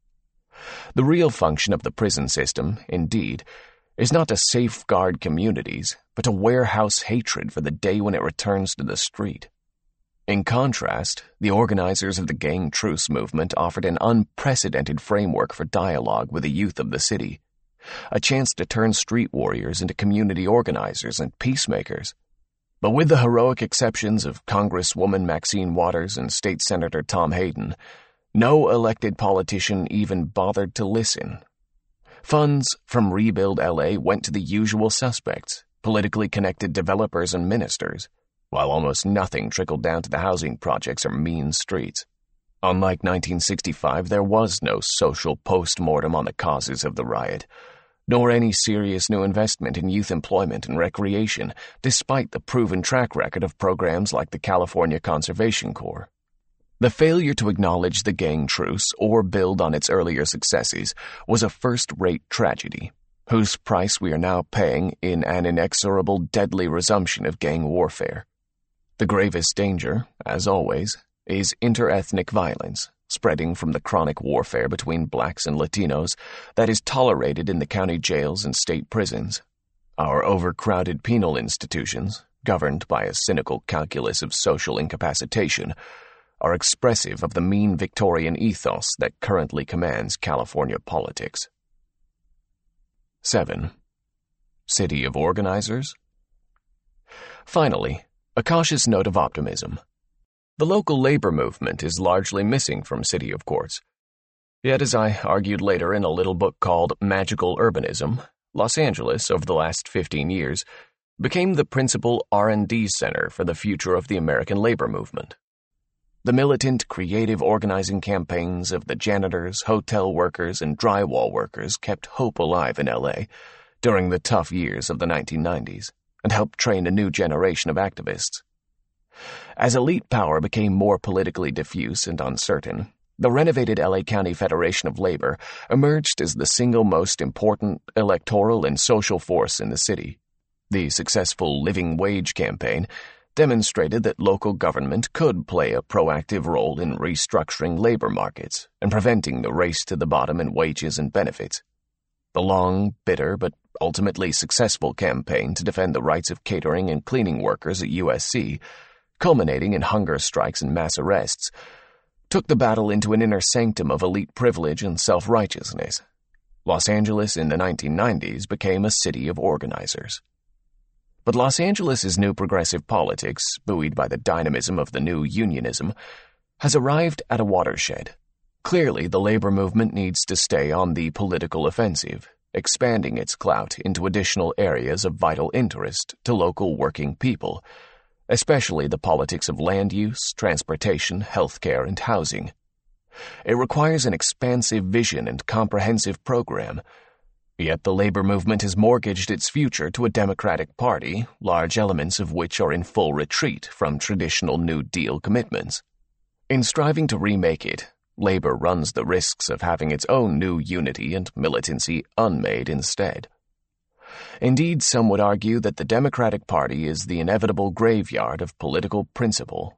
The real function of the prison system, indeed, is not to safeguard communities, but to warehouse hatred for the day when it returns to the street. In contrast, the organizers of the gang truce movement offered an unprecedented framework for dialogue with the youth of the city, a chance to turn street warriors into community organizers and peacemakers. But with the heroic exceptions of Congresswoman Maxine Waters and State Senator Tom Hayden, no elected politician even bothered to listen. Funds from Rebuild L A went to the usual suspects, politically connected developers and ministers, while almost nothing trickled down to the housing projects or mean streets. Unlike nineteen sixty-five, there was no social post-mortem on the causes of the riot, nor any serious new investment in youth employment and recreation, despite the proven track record of programs like the California Conservation Corps. The failure to acknowledge the gang truce or build on its earlier successes was a first-rate tragedy, whose price we are now paying in an inexorable, deadly resumption of gang warfare. The gravest danger, as always, is interethnic violence, spreading from the chronic warfare between blacks and Latinos that is tolerated in the county jails and state prisons. Our overcrowded penal institutions, governed by a cynical calculus of social incapacitation, are expressive of the mean Victorian ethos that currently commands California politics. seven. City of Organizers. Finally, a cautious note of optimism. The local labor movement is largely missing from City of Quartz. Yet, as I argued later in a little book called Magical Urbanism, Los Angeles, over the last fifteen years, became the principal R and D center for the future of the American labor movement. The militant, creative organizing campaigns of the janitors, hotel workers, and drywall workers kept hope alive in L A during the tough years of the nineteen nineties and helped train a new generation of activists. As elite power became more politically diffuse and uncertain, the renovated L A County Federation of Labor emerged as the single most important electoral and social force in the city. The successful living wage campaign demonstrated that local government could play a proactive role in restructuring labor markets and preventing the race to the bottom in wages and benefits. The long, bitter, but ultimately successful campaign to defend the rights of catering and cleaning workers at U S C, culminating in hunger strikes and mass arrests, took the battle into an inner sanctum of elite privilege and self-righteousness. Los Angeles in the nineteen nineties became a city of organizers. But Los Angeles' new progressive politics, buoyed by the dynamism of the new unionism, has arrived at a watershed. Clearly, the labor movement needs to stay on the political offensive, expanding its clout into additional areas of vital interest to local working people, especially the politics of land use, transportation, healthcare, and housing. It requires an expansive vision and comprehensive program. Yet the labor movement has mortgaged its future to a Democratic Party, large elements of which are in full retreat from traditional New Deal commitments. In striving to remake it, labor runs the risks of having its own new unity and militancy unmade instead. Indeed, some would argue that the Democratic Party is the inevitable graveyard of political principle.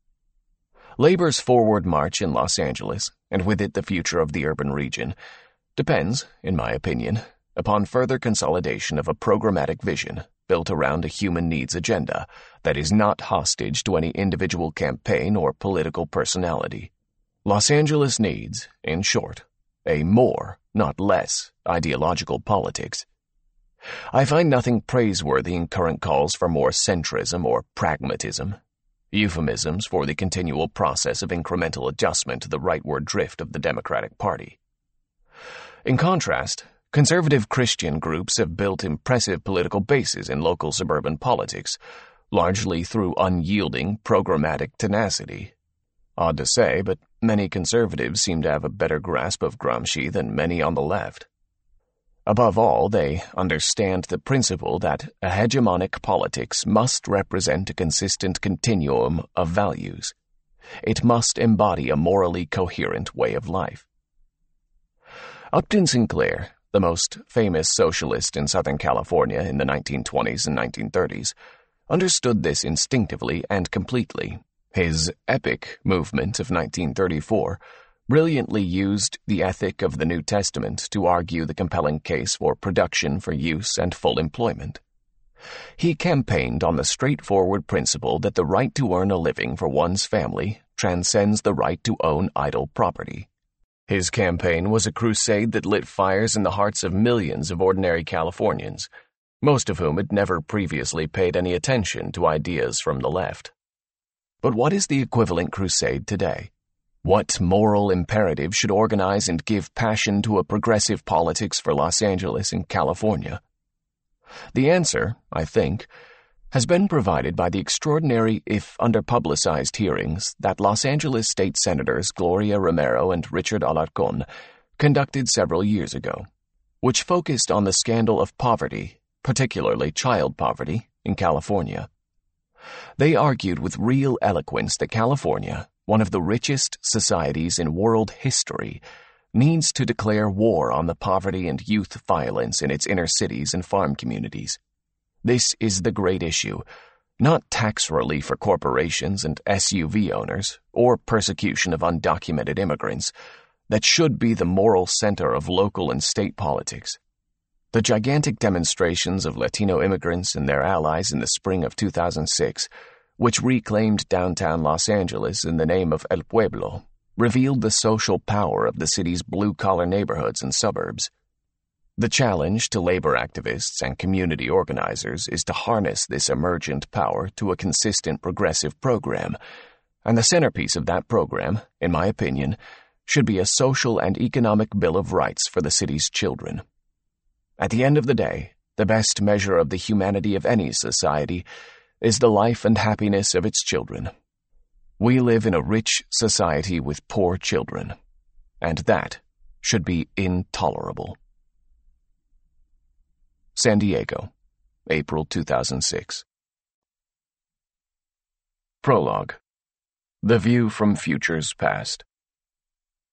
Labor's forward march in Los Angeles, and with it the future of the urban region, depends, in my opinion, upon further consolidation of a programmatic vision built around a human needs agenda that is not hostage to any individual campaign or political personality. Los Angeles needs, in short, a more, not less, ideological politics. I find nothing praiseworthy in current calls for more centrism or pragmatism, euphemisms for the continual process of incremental adjustment to the rightward drift of the Democratic Party. In contrast, conservative Christian groups have built impressive political bases in local suburban politics, largely through unyielding programmatic tenacity. Odd to say, but many conservatives seem to have a better grasp of Gramsci than many on the left. Above all, they understand the principle that a hegemonic politics must represent a consistent continuum of values. It must embody a morally coherent way of life. Upton Sinclair, the most famous socialist in Southern California in the nineteen twenties and nineteen thirties, understood this instinctively and completely. His Epic movement of nineteen thirty-four brilliantly used the ethic of the New Testament to argue the compelling case for production for use and full employment. He campaigned on the straightforward principle that the right to earn a living for one's family transcends the right to own idle property. His campaign was a crusade that lit fires in the hearts of millions of ordinary Californians, most of whom had never previously paid any attention to ideas from the left. But what is the equivalent crusade today? What moral imperative should organize and give passion to a progressive politics for Los Angeles and California? The answer, I think, has been provided by the extraordinary, if underpublicized, hearings that Los Angeles State Senators Gloria Romero and Richard Alarcón conducted several years ago, which focused on the scandal of poverty, particularly child poverty, in California. They argued with real eloquence that California, one of the richest societies in world history, needs to declare war on the poverty and youth violence in its inner cities and farm communities. This is the great issue, not tax relief for corporations and S U V owners or persecution of undocumented immigrants, that should be the moral center of local and state politics. The gigantic demonstrations of Latino immigrants and their allies in the spring of two thousand six, which reclaimed downtown Los Angeles in the name of El Pueblo, revealed the social power of the city's blue-collar neighborhoods and suburbs. The challenge to labor activists and community organizers is to harness this emergent power to a consistent progressive program, and the centerpiece of that program, in my opinion, should be a social and economic bill of rights for the city's children. At the end of the day, the best measure of the humanity of any society is the life and happiness of its children. We live in a rich society with poor children, and that should be intolerable. San Diego, April two thousand six. Prologue. The View from Futures Past.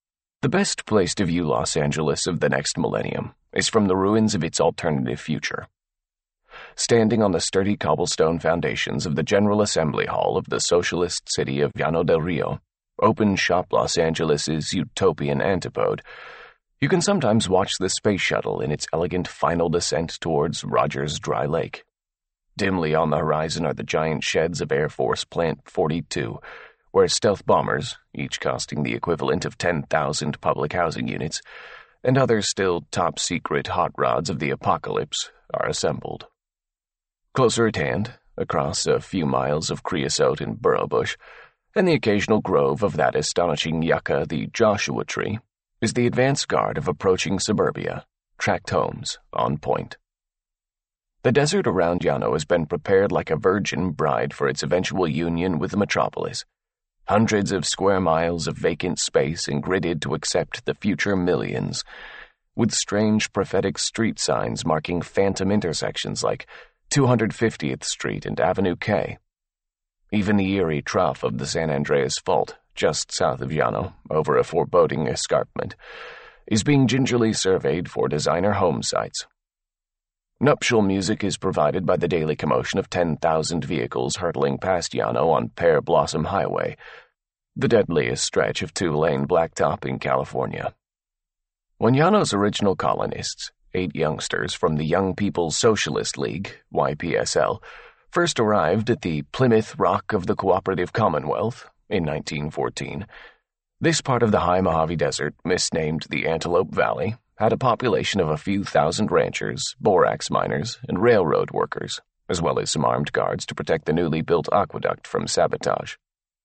The best place to view Los Angeles of the next millennium is from the ruins of its alternative future. Standing on the sturdy cobblestone foundations of the General Assembly Hall of the socialist city of Llano del Rio, open shop Los Angeles's utopian antipode, you can sometimes watch the space shuttle in its elegant final descent towards Rogers Dry Lake. Dimly on the horizon are the giant sheds of Air Force Plant forty-two, where stealth bombers, each costing the equivalent of ten thousand public housing units, and other still top-secret hot rods of the apocalypse are assembled. Closer at hand, across a few miles of creosote and burro bush, and the occasional grove of that astonishing yucca, the Joshua tree, is the advance guard of approaching suburbia, tract homes on point. The desert around Llano has been prepared like a virgin bride for its eventual union with the metropolis. Hundreds of square miles of vacant space ingridded to accept the future millions, with strange prophetic street signs marking phantom intersections like two hundred fiftieth Street and Avenue K. Even the eerie trough of the San Andreas Fault, just south of Llano, over a foreboding escarpment, is being gingerly surveyed for designer home sites. Nuptial music is provided by the daily commotion of ten thousand vehicles hurtling past Llano on Pear Blossom Highway, the deadliest stretch of two-lane blacktop in California. When Llano's original colonists, eight youngsters from the Young People's Socialist League, Y P S L, first arrived at the Plymouth Rock of the Cooperative Commonwealth in nineteen fourteen, this part of the high Mojave Desert, misnamed the Antelope Valley, had a population of a few thousand ranchers, borax miners, and railroad workers, as well as some armed guards to protect the newly built aqueduct from sabotage.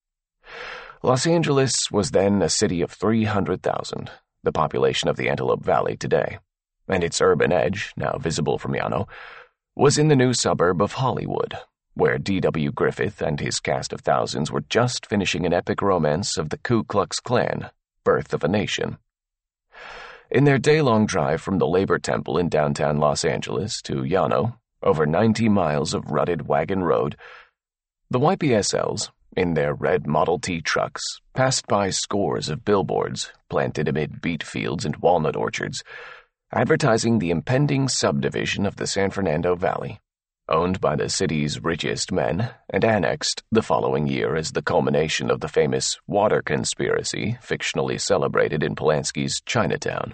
Los Angeles was then a city of three hundred thousand, the population of the Antelope Valley today, and its urban edge, now visible from Llano, was in the new suburb of Hollywood, where D W Griffith and his cast of thousands were just finishing an epic romance of the Ku Klux Klan, Birth of a Nation. In their day-long drive from the Labor Temple in downtown Los Angeles to Llano, over ninety miles of rutted wagon road, the Y P S Ls, in their red Model T trucks, passed by scores of billboards planted amid beet fields and walnut orchards, advertising the impending subdivision of the San Fernando Valley, owned by the city's richest men and annexed the following year as the culmination of the famous water conspiracy fictionally celebrated in Polanski's Chinatown.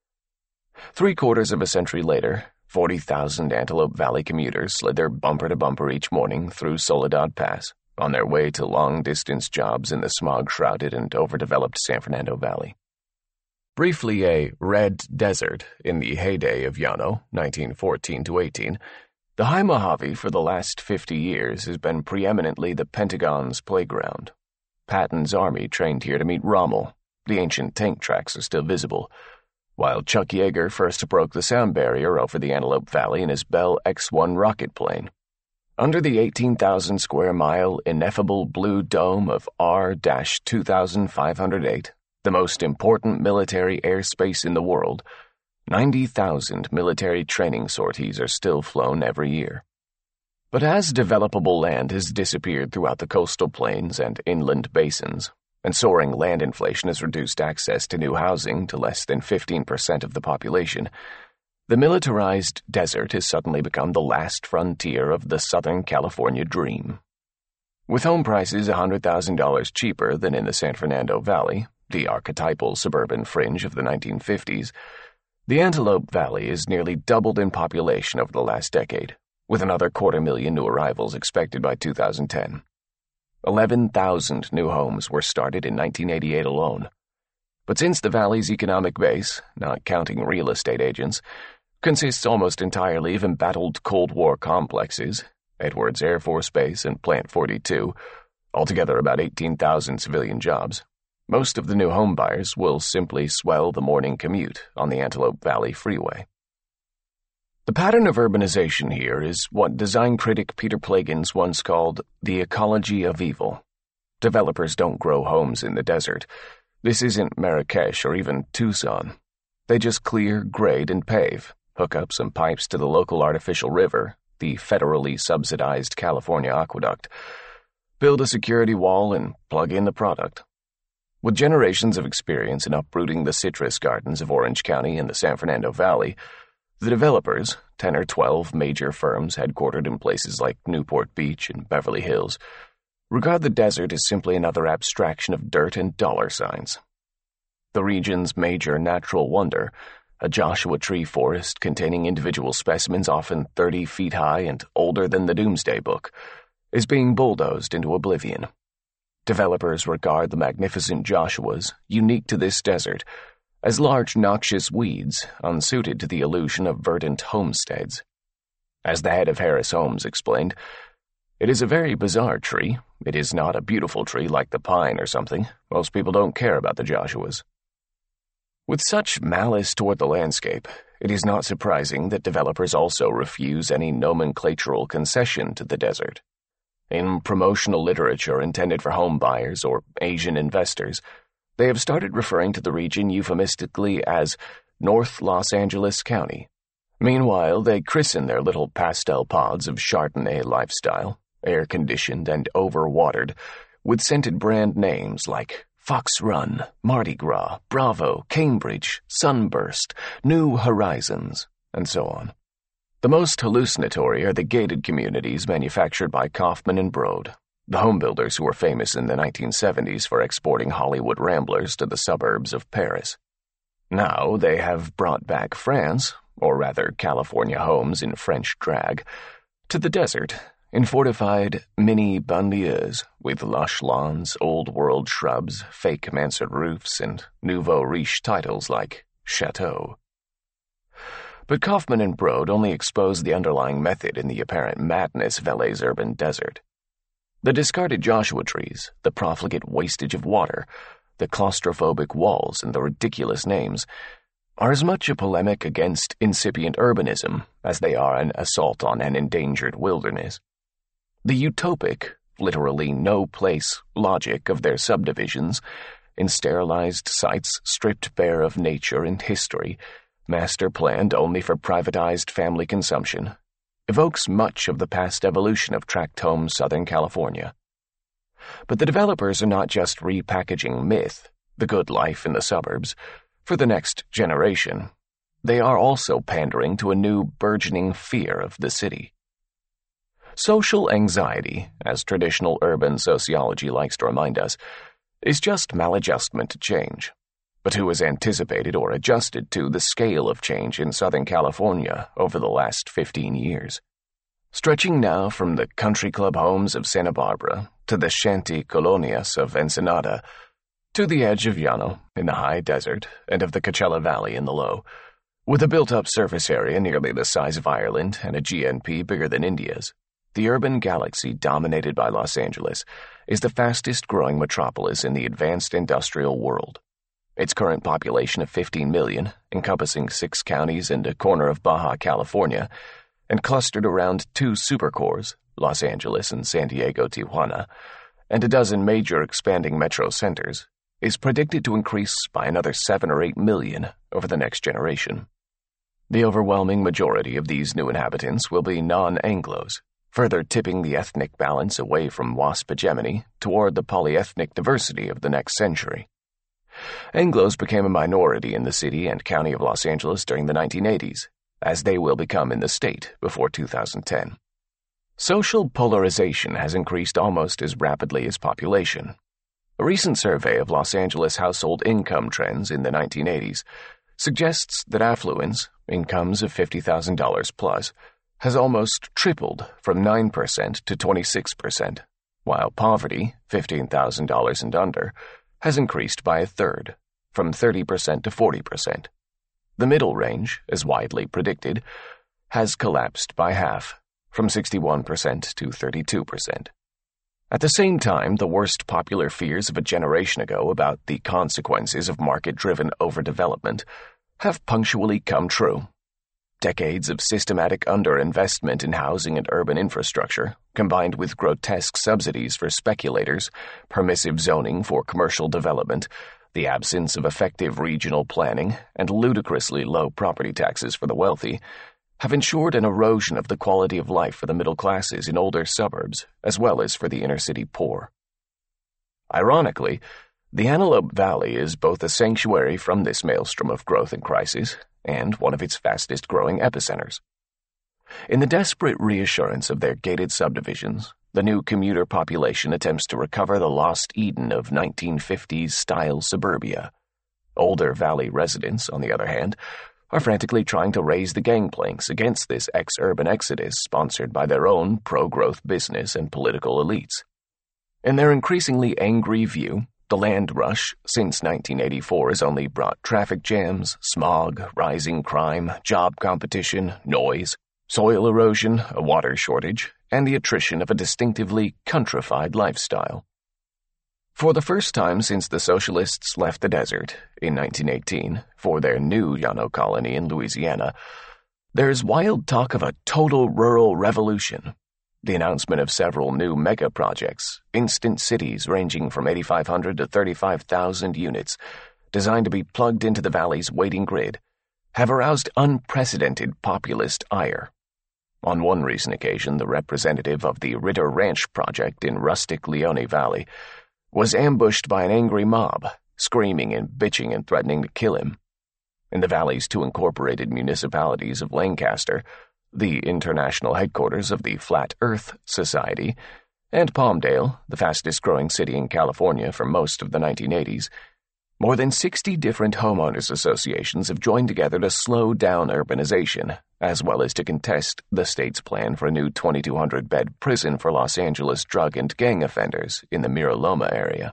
Three quarters of a century later, forty thousand Antelope Valley commuters slid their bumper-to-bumper each morning through Soledad Pass on their way to long-distance jobs in the smog-shrouded and overdeveloped San Fernando Valley. Briefly a red desert in the heyday of Llano, nineteen fourteen to eighteen, the High Mojave for the last fifty years has been preeminently the Pentagon's playground. Patton's army trained here to meet Rommel. The ancient tank tracks are still visible, while Chuck Yeager first broke the sound barrier over the Antelope Valley in his Bell X one rocket plane. Under the eighteen thousand square mile ineffable blue dome of R two five oh eight, the most important military airspace in the world, ninety thousand military training sorties are still flown every year. But as developable land has disappeared throughout the coastal plains and inland basins, and soaring land inflation has reduced access to new housing to less than fifteen percent of the population, the militarized desert has suddenly become the last frontier of the Southern California dream. With home prices one hundred thousand dollars cheaper than in the San Fernando Valley, the archetypal suburban fringe of the nineteen fifties, the Antelope Valley has nearly doubled in population over the last decade, with another quarter million new arrivals expected by two thousand ten. eleven thousand new homes were started in nineteen eighty-eight alone. But since the valley's economic base, not counting real estate agents, consists almost entirely of embattled Cold War complexes, Edwards Air Force Base and Plant forty-two, altogether about eighteen thousand civilian jobs, most of the new home buyers will simply swell the morning commute on the Antelope Valley Freeway. The pattern of urbanization here is what design critic Peter Plagins once called the ecology of evil. Developers don't grow homes in the desert. This isn't Marrakesh or even Tucson. They just clear, grade, and pave, hook up some pipes to the local artificial river, the federally subsidized California Aqueduct, build a security wall, and plug in the product. With generations of experience in uprooting the citrus gardens of Orange County and the San Fernando Valley, the developers, ten or twelve major firms headquartered in places like Newport Beach and Beverly Hills, regard the desert as simply another abstraction of dirt and dollar signs. The region's major natural wonder, a Joshua Tree forest containing individual specimens often thirty feet high and older than the Doomsday Book, is being bulldozed into oblivion. Developers regard the magnificent Joshuas, unique to this desert, as large noxious weeds unsuited to the illusion of verdant homesteads. As the head of Harris Homes explained, "It is a very bizarre tree. It is not a beautiful tree like the pine or something. Most people don't care about the Joshuas." With such malice toward the landscape, it is not surprising that developers also refuse any nomenclatural concession to the desert. In promotional literature intended for home buyers or Asian investors, they have started referring to the region euphemistically as North Los Angeles County. Meanwhile, they christen their little pastel pods of Chardonnay lifestyle, air-conditioned and over-watered, with scented brand names like Fox Run, Mardi Gras, Bravo, Cambridge, Sunburst, New Horizons, and so on. The most hallucinatory are the gated communities manufactured by Kaufman and Broad, the homebuilders who were famous in the nineteen seventies for exporting Hollywood ramblers to the suburbs of Paris. Now they have brought back France, or rather California homes in French drag, to the desert in fortified mini banlieues with lush lawns, old-world shrubs, fake mansard roofs, and nouveau riche titles like Chateau. But Kaufman and Broad only expose the underlying method in the apparent madness of L A's urban desert. The discarded Joshua trees, the profligate wastage of water, the claustrophobic walls, and the ridiculous names are as much a polemic against incipient urbanism as they are an assault on an endangered wilderness. The utopic, literally no-place logic of their subdivisions, in sterilized sites stripped bare of nature and history, master-planned only for privatized family consumption, evokes much of the past evolution of tract-home Southern California. But the developers are not just repackaging myth, the good life in the suburbs, for the next generation. They are also pandering to a new burgeoning fear of the city. Social anxiety, as traditional urban sociology likes to remind us, is just maladjustment to change. But who has anticipated or adjusted to the scale of change in Southern California over the last fifteen years? Stretching now from the country club homes of Santa Barbara to the shanty colonias of Ensenada, to the edge of Llano in the high desert and of the Coachella Valley in the low, with a built-up surface area nearly the size of Ireland and a G N P bigger than India's, the urban galaxy dominated by Los Angeles is the fastest-growing metropolis in the advanced industrial world. Its current population of fifteen million, encompassing six counties and a corner of Baja California, and clustered around two supercores, Los Angeles and San Diego Tijuana, and a dozen major expanding metro centers, is predicted to increase by another seven or eight million over the next generation. The overwhelming majority of these new inhabitants will be non-Anglos, further tipping the ethnic balance away from WASP hegemony toward the polyethnic diversity of the next century. Anglos became a minority in the city and county of Los Angeles during the nineteen eighties, as they will become in the state before two thousand ten. Social polarization has increased almost as rapidly as population. A recent survey of Los Angeles household income trends in the nineteen eighties suggests that affluence, incomes of fifty thousand dollars plus, has almost tripled from nine percent to twenty-six percent, while poverty, fifteen thousand dollars and under, has increased by a third, from thirty percent to forty percent. The middle range, as widely predicted, has collapsed by half, from sixty-one percent to thirty-two percent. At the same time, the worst popular fears of a generation ago about the consequences of market-driven overdevelopment have punctually come true. Decades of systematic underinvestment in housing and urban infrastructure, combined with grotesque subsidies for speculators, permissive zoning for commercial development, the absence of effective regional planning, and ludicrously low property taxes for the wealthy, have ensured an erosion of the quality of life for the middle classes in older suburbs, as well as for the inner-city poor. Ironically, The Antelope Valley is both a sanctuary from this maelstrom of growth and crisis and one of its fastest-growing epicenters. In the desperate reassurance of their gated subdivisions, the new commuter population attempts to recover the lost Eden of nineteen fifties-style suburbia. Older valley residents, on the other hand, are frantically trying to raise the gangplanks against this ex-urban exodus sponsored by their own pro-growth business and political elites. In their increasingly angry view, the land rush since nineteen eighty-four has only brought traffic jams, smog, rising crime, job competition, noise, soil erosion, a water shortage, and the attrition of a distinctively countrified lifestyle. For the first time since the socialists left the desert, in nineteen eighteen, for their new Llano colony in Louisiana, there's wild talk of a total rural revolution. The announcement of several new mega-projects, instant cities ranging from eighty-five hundred to thirty-five thousand units, designed to be plugged into the valley's waiting grid, have aroused unprecedented populist ire. On one recent occasion, the representative of the Ritter Ranch project in rustic Leone Valley was ambushed by an angry mob, screaming and bitching and threatening to kill him. In the valley's two incorporated municipalities of Lancaster, the international headquarters of the Flat Earth Society, and Palmdale, the fastest-growing city in California for most of the nineteen eighties, more than sixty different homeowners associations have joined together to slow down urbanization, as well as to contest the state's plan for a new twenty-two hundred bed prison for Los Angeles drug and gang offenders in the Mira Loma area.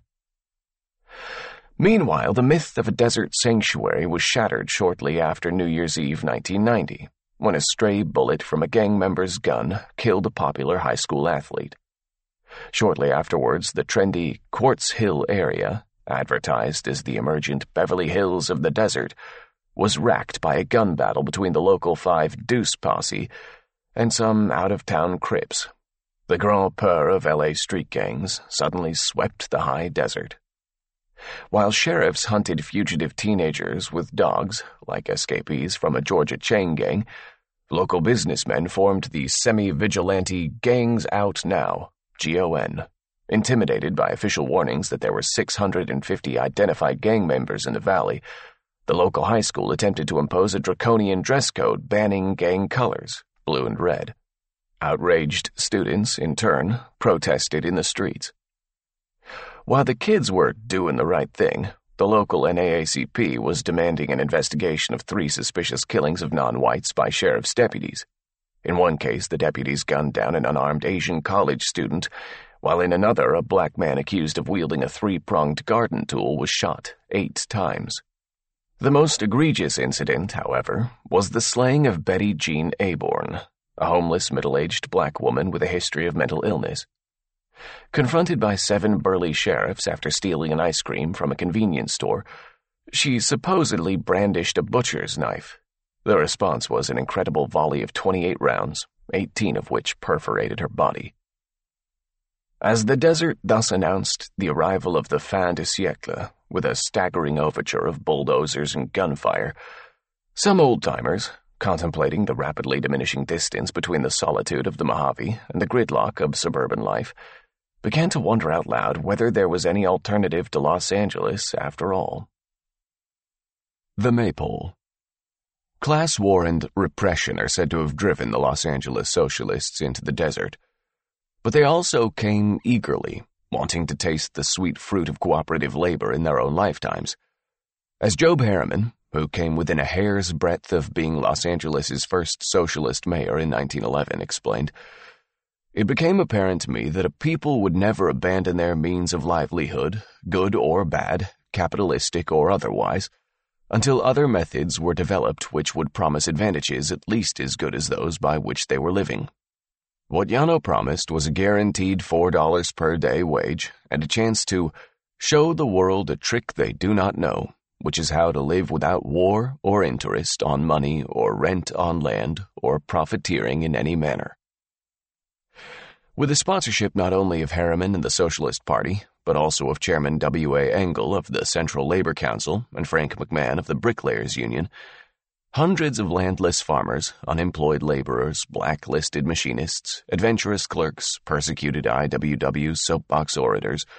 Meanwhile, the myth of a desert sanctuary was shattered shortly after New Year's Eve nineteen ninety, when a stray bullet from a gang member's gun killed a popular high school athlete. Shortly afterwards, the trendy Quartz Hill area, advertised as the emergent Beverly Hills of the desert, was racked by a gun battle between the local Five Deuce posse and some out-of-town Crips. The grand peur of L A street gangs suddenly swept the high desert. While sheriffs hunted fugitive teenagers with dogs, like escapees from a Georgia chain gang, local businessmen formed the semi-vigilante Gangs Out Now, G O N, intimidated by official warnings that there were six hundred fifty identified gang members in the valley. The local high school attempted to impose a draconian dress code banning gang colors, blue and red. Outraged students, in turn, protested in the streets. While the kids were doing the right thing, the local N double A C P was demanding an investigation of three suspicious killings of non-whites by sheriff's deputies. In one case, the deputies gunned down an unarmed Asian college student, while in another, a black man accused of wielding a three-pronged garden tool was shot eight times. The most egregious incident, however, was the slaying of Betty Jean Aborn, a homeless middle-aged black woman with a history of mental illness. Confronted by seven burly sheriffs after stealing an ice cream from a convenience store, she supposedly brandished a butcher's knife. The response was an incredible volley of twenty-eight rounds, eighteen of which perforated her body. As the desert thus announced the arrival of the fin de siècle, with a staggering overture of bulldozers and gunfire, some old-timers, contemplating the rapidly diminishing distance between the solitude of the Mojave and the gridlock of suburban life, began to wonder out loud whether there was any alternative to Los Angeles after all. The Maypole. Class war and repression are said to have driven the Los Angeles socialists into the desert, but they also came eagerly, wanting to taste the sweet fruit of cooperative labor in their own lifetimes. As Jobe Harriman, who came within a hair's breadth of being Los Angeles's first socialist mayor in nineteen eleven, explained, "It became apparent to me that a people would never abandon their means of livelihood, good or bad, capitalistic or otherwise, until other methods were developed which would promise advantages at least as good as those by which they were living. What Llano promised was a guaranteed four dollars per day wage and a chance to show the world a trick they do not know, which is how to live without war or interest on money or rent on land or profiteering in any manner." With the sponsorship not only of Harriman and the Socialist Party, but also of Chairman W A Engel of the Central Labor Council and Frank McMahon of the Bricklayers Union, hundreds of landless farmers, unemployed laborers, blacklisted machinists, adventurous clerks, persecuted I W W soapbox orators,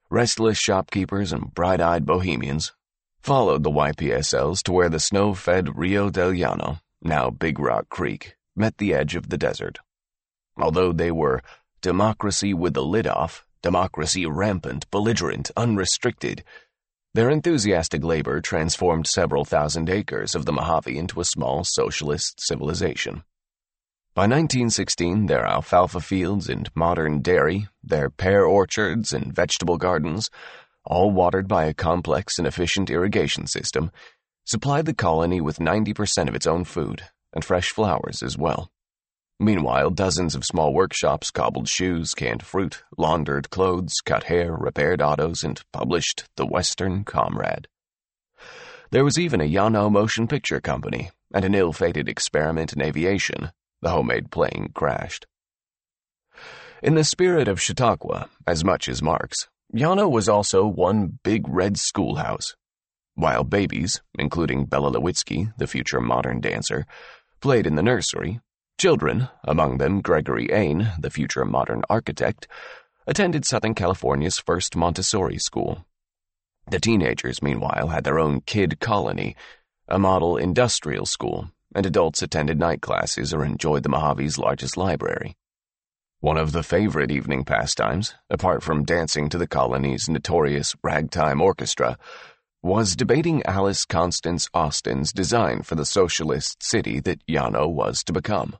Restless shopkeepers and bright-eyed bohemians followed the Y P S Ls to where the snow-fed Rio del Llano, now Big Rock Creek, met the edge of the desert. Although they were democracy with the lid off, democracy rampant, belligerent, unrestricted, their enthusiastic labor transformed several thousand acres of the Mojave into a small socialist civilization. By nineteen sixteen, their alfalfa fields and modern dairy, their pear orchards and vegetable gardens, all watered by a complex and efficient irrigation system, supplied the colony with ninety percent of its own food, and fresh flowers as well. Meanwhile, dozens of small workshops cobbled shoes, canned fruit, laundered clothes, cut hair, repaired autos, and published The Western Comrade. There was even a Llano motion picture company, and an ill-fated experiment in aviation. The homemade plane crashed. In the spirit of Chautauqua, as much as Marx, Llano was also one big red schoolhouse. While babies, including Bella Lewitsky, the future modern dancer, played in the nursery, children, among them Gregory Ain, the future modern architect, attended Southern California's first Montessori school. The teenagers, meanwhile, had their own kid colony, a model industrial school, and adults attended night classes or enjoyed the Mojave's largest library. One of the favorite evening pastimes, apart from dancing to the colony's notorious ragtime orchestra, was debating Alice Constance Austin's design for the socialist city that Llano was to become.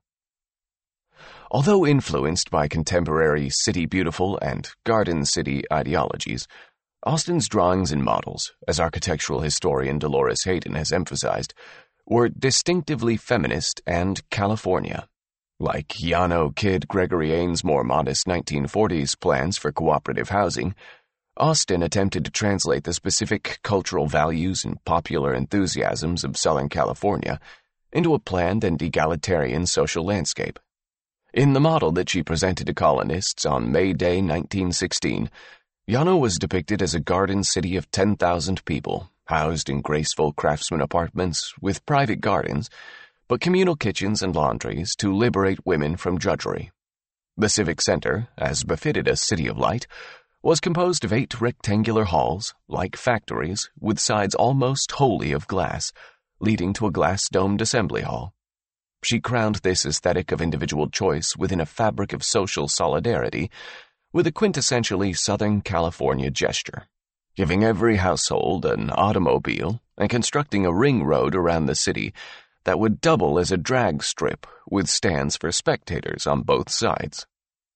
Although influenced by contemporary City Beautiful and Garden City ideologies, Austin's drawings and models, as architectural historian Dolores Hayden has emphasized, were distinctively feminist and California. Like Llano Kid Gregory Ain's more modest nineteen forties plans for cooperative housing, Austin attempted to translate the specific cultural values and popular enthusiasms of Southern California into a planned and egalitarian social landscape. In the model that she presented to colonists on May Day nineteen sixteen, Llano was depicted as a garden city of ten thousand people, housed in graceful craftsman apartments with private gardens, but communal kitchens and laundries to liberate women from drudgery. The civic center, as befitted a city of light, was composed of eight rectangular halls, like factories, with sides almost wholly of glass, leading to a glass-domed assembly hall. She crowned this aesthetic of individual choice within a fabric of social solidarity with a quintessentially Southern California gesture, giving every household an automobile and constructing a ring road around the city that would double as a drag strip with stands for spectators on both sides.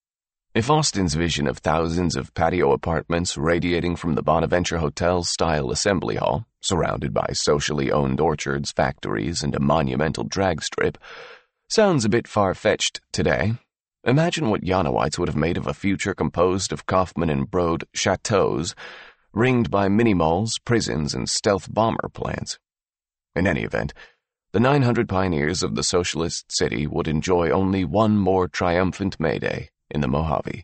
If Austin's vision of thousands of patio apartments radiating from the Bonaventure Hotel-style assembly hall, surrounded by socially owned orchards, factories, and a monumental drag strip, sounds a bit far-fetched today, imagine what Llanoites would have made of a future composed of Kaufman and Broad chateaus, ringed by mini-malls, prisons, and stealth bomber plants. In any event, the nine hundred pioneers of the socialist city would enjoy only one more triumphant May Day in the Mojave.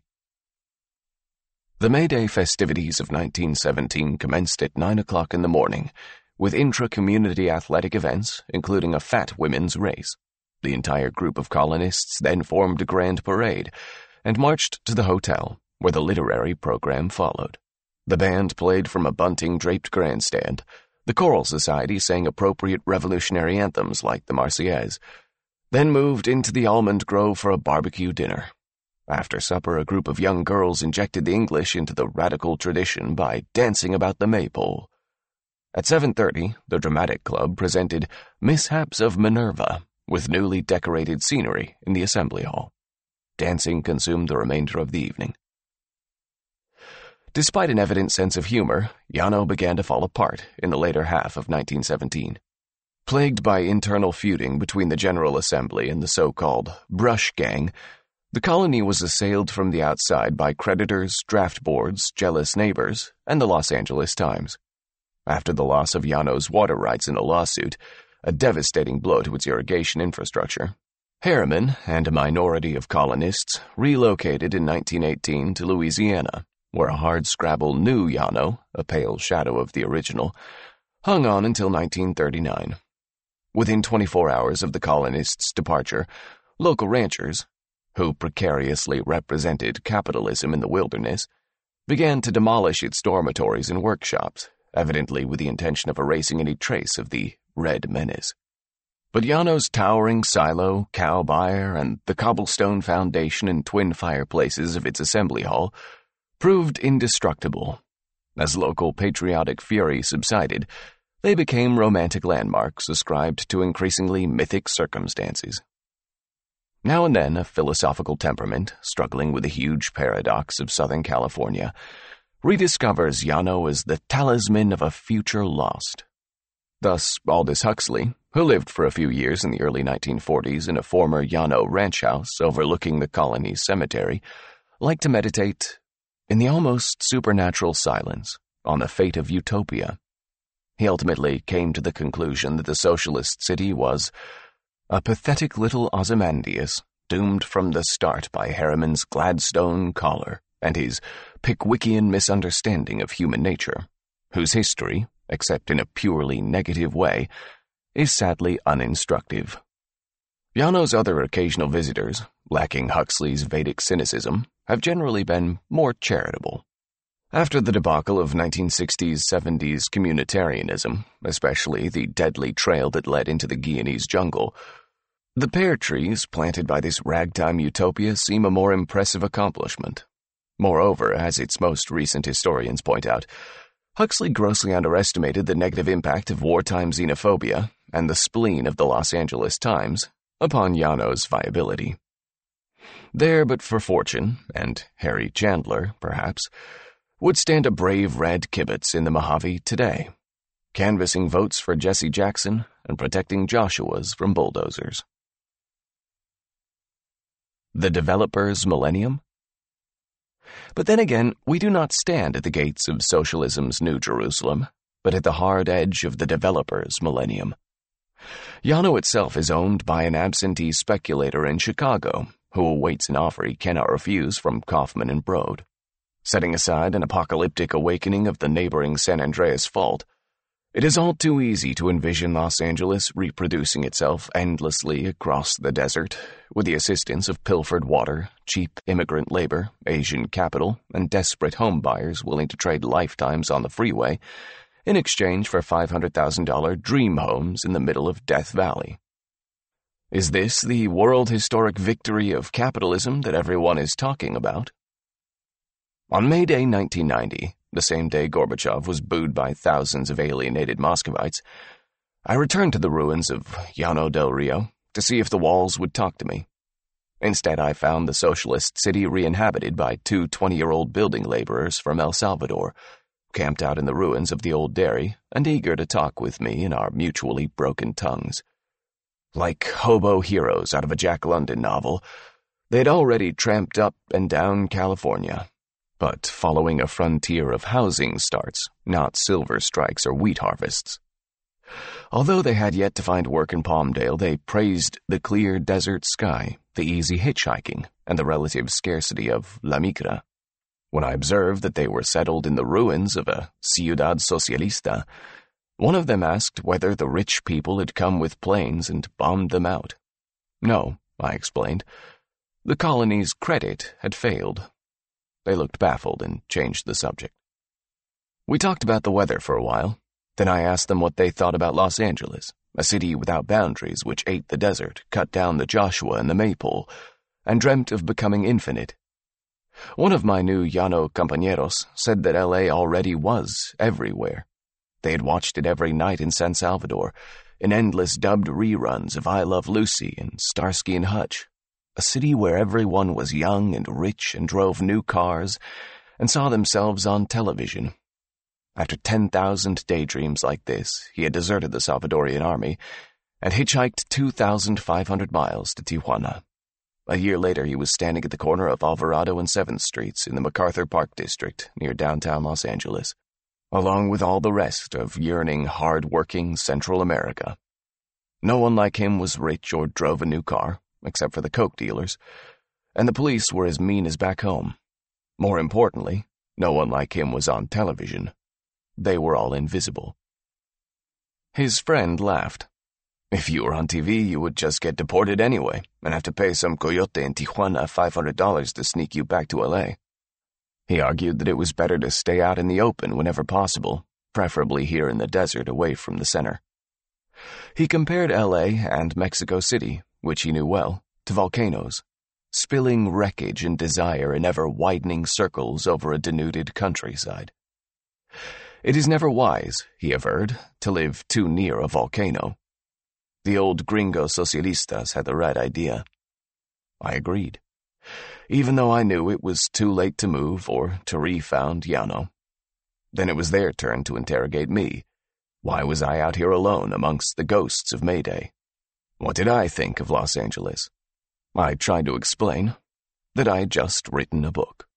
The May Day festivities of nineteen seventeen commenced at nine o'clock in the morning, with intra-community athletic events, including a fat women's race. The entire group of colonists then formed a grand parade and marched to the hotel, where the literary program followed. The band played from a bunting-draped grandstand. The choral society sang appropriate revolutionary anthems like the Marseillaise, then moved into the almond grove for a barbecue dinner. After supper, a group of young girls injected the English into the radical tradition by dancing about the maypole. At seven thirty, the Dramatic Club presented Mishaps of Minerva, with newly decorated scenery in the assembly hall. Dancing consumed the remainder of the evening. Despite an evident sense of humor, Llano began to fall apart in the later half of nineteen seventeen. Plagued by internal feuding between the General Assembly and the so-called Brush Gang, the colony was assailed from the outside by creditors, draft boards, jealous neighbors, and the Los Angeles Times. After the loss of Llano's water rights in a lawsuit, a devastating blow to its irrigation infrastructure, Harriman and a minority of colonists relocated in nineteen eighteen to Louisiana, where a hard-scrabble new Llano, a pale shadow of the original, hung on until nineteen thirty-nine. Within twenty-four hours of the colonists' departure, local ranchers, who precariously represented capitalism in the wilderness, began to demolish its dormitories and workshops, evidently with the intention of erasing any trace of the Red Menace. But Yano's towering silo, cow byre, and the cobblestone foundation and twin fireplaces of its assembly hall proved indestructible. As local patriotic fury subsided, they became romantic landmarks ascribed to increasingly mythic circumstances. Now and then, a philosophical temperament, struggling with the huge paradox of Southern California, rediscovers Yano as the talisman of a future lost. Thus, Aldous Huxley, who lived for a few years in the early nineteen forties in a former Yano ranch house overlooking the colony's cemetery, liked to meditate in the almost supernatural silence on the fate of utopia. He ultimately came to the conclusion that the socialist city was a pathetic little Ozymandias, doomed from the start by Harriman's Gladstone collar and his Pickwickian misunderstanding of human nature, whose history, except in a purely negative way, is sadly uninstructive. Yano's other occasional visitors, lacking Huxley's Vedic cynicism, have generally been more charitable. After the debacle of nineteen sixties-seventies communitarianism, especially the deadly trail that led into the Guianese jungle, the pear trees planted by this ragtime utopia seem a more impressive accomplishment. Moreover, as its most recent historians point out, Huxley grossly underestimated the negative impact of wartime xenophobia and the spleen of the Los Angeles Times upon Yano's viability. There but for fortune, and Harry Chandler, perhaps, would stand a brave red kibitz in the Mojave today, canvassing votes for Jesse Jackson and protecting Joshuas from bulldozers. The Developers' Millennium? But then again, we do not stand at the gates of socialism's New Jerusalem, but at the hard edge of the Developers' Millennium. Yano itself is owned by an absentee speculator in Chicago who awaits an offer he cannot refuse from Kaufman and Broad. Setting aside an apocalyptic awakening of the neighboring San Andreas Fault, it is all too easy to envision Los Angeles reproducing itself endlessly across the desert, with the assistance of pilfered water, cheap immigrant labor, Asian capital, and desperate home buyers willing to trade lifetimes on the freeway in exchange for five hundred thousand dollars dream homes in the middle of Death Valley. Is this the world historic victory of capitalism that everyone is talking about? On May Day nineteen ninety, the same day Gorbachev was booed by thousands of alienated Muscovites, I returned to the ruins of Llano del Rio to see if the walls would talk to me. Instead, I found the socialist city re-inhabited by two twenty-year-old building laborers from El Salvador, camped out in the ruins of the old dairy and eager to talk with me in our mutually broken tongues. Like hobo heroes out of a Jack London novel, they'd already tramped up and down California, but following a frontier of housing starts, not silver strikes or wheat harvests. Although they had yet to find work in Palmdale, they praised the clear desert sky, the easy hitchhiking, and the relative scarcity of La Migra. When I observed that they were settled in the ruins of a Ciudad Socialista, one of them asked whether the rich people had come with planes and bombed them out. No, I explained. The colony's credit had failed. They looked baffled and changed the subject. We talked about the weather for a while. Then I asked them what they thought about Los Angeles, a city without boundaries which ate the desert, cut down the Joshua and the Maypole, and dreamt of becoming infinite. One of my new Llano compañeros said that L A already was everywhere. They had watched it every night in San Salvador, in endless dubbed reruns of I Love Lucy and Starsky and Hutch, a city where everyone was young and rich and drove new cars and saw themselves on television. After ten thousand daydreams like this, he had deserted the Salvadorian army and hitchhiked two thousand five hundred miles to Tijuana. A year later, he was standing at the corner of Alvarado and seventh Streets in the MacArthur Park district near downtown Los Angeles, along with all the rest of yearning, hard-working Central America. No one like him was rich or drove a new car, except for the coke dealers, and the police were as mean as back home. More importantly, no one like him was on television. They were all invisible. His friend laughed. If you were on T V, you would just get deported anyway, and have to pay some coyote in Tijuana five hundred dollars to sneak you back to L A. He argued that it was better to stay out in the open whenever possible, preferably here in the desert away from the center. He compared L A and Mexico City, which he knew well, to volcanoes, spilling wreckage and desire in ever-widening circles over a denuded countryside. It is never wise, he averred, to live too near a volcano. The old gringo socialistas had the right idea. I agreed, even though I knew it was too late to move or to refound Llano. Then it was their turn to interrogate me. Why was I out here alone amongst the ghosts of Mayday? What did I think of Los Angeles? I tried to explain that I had just written a book.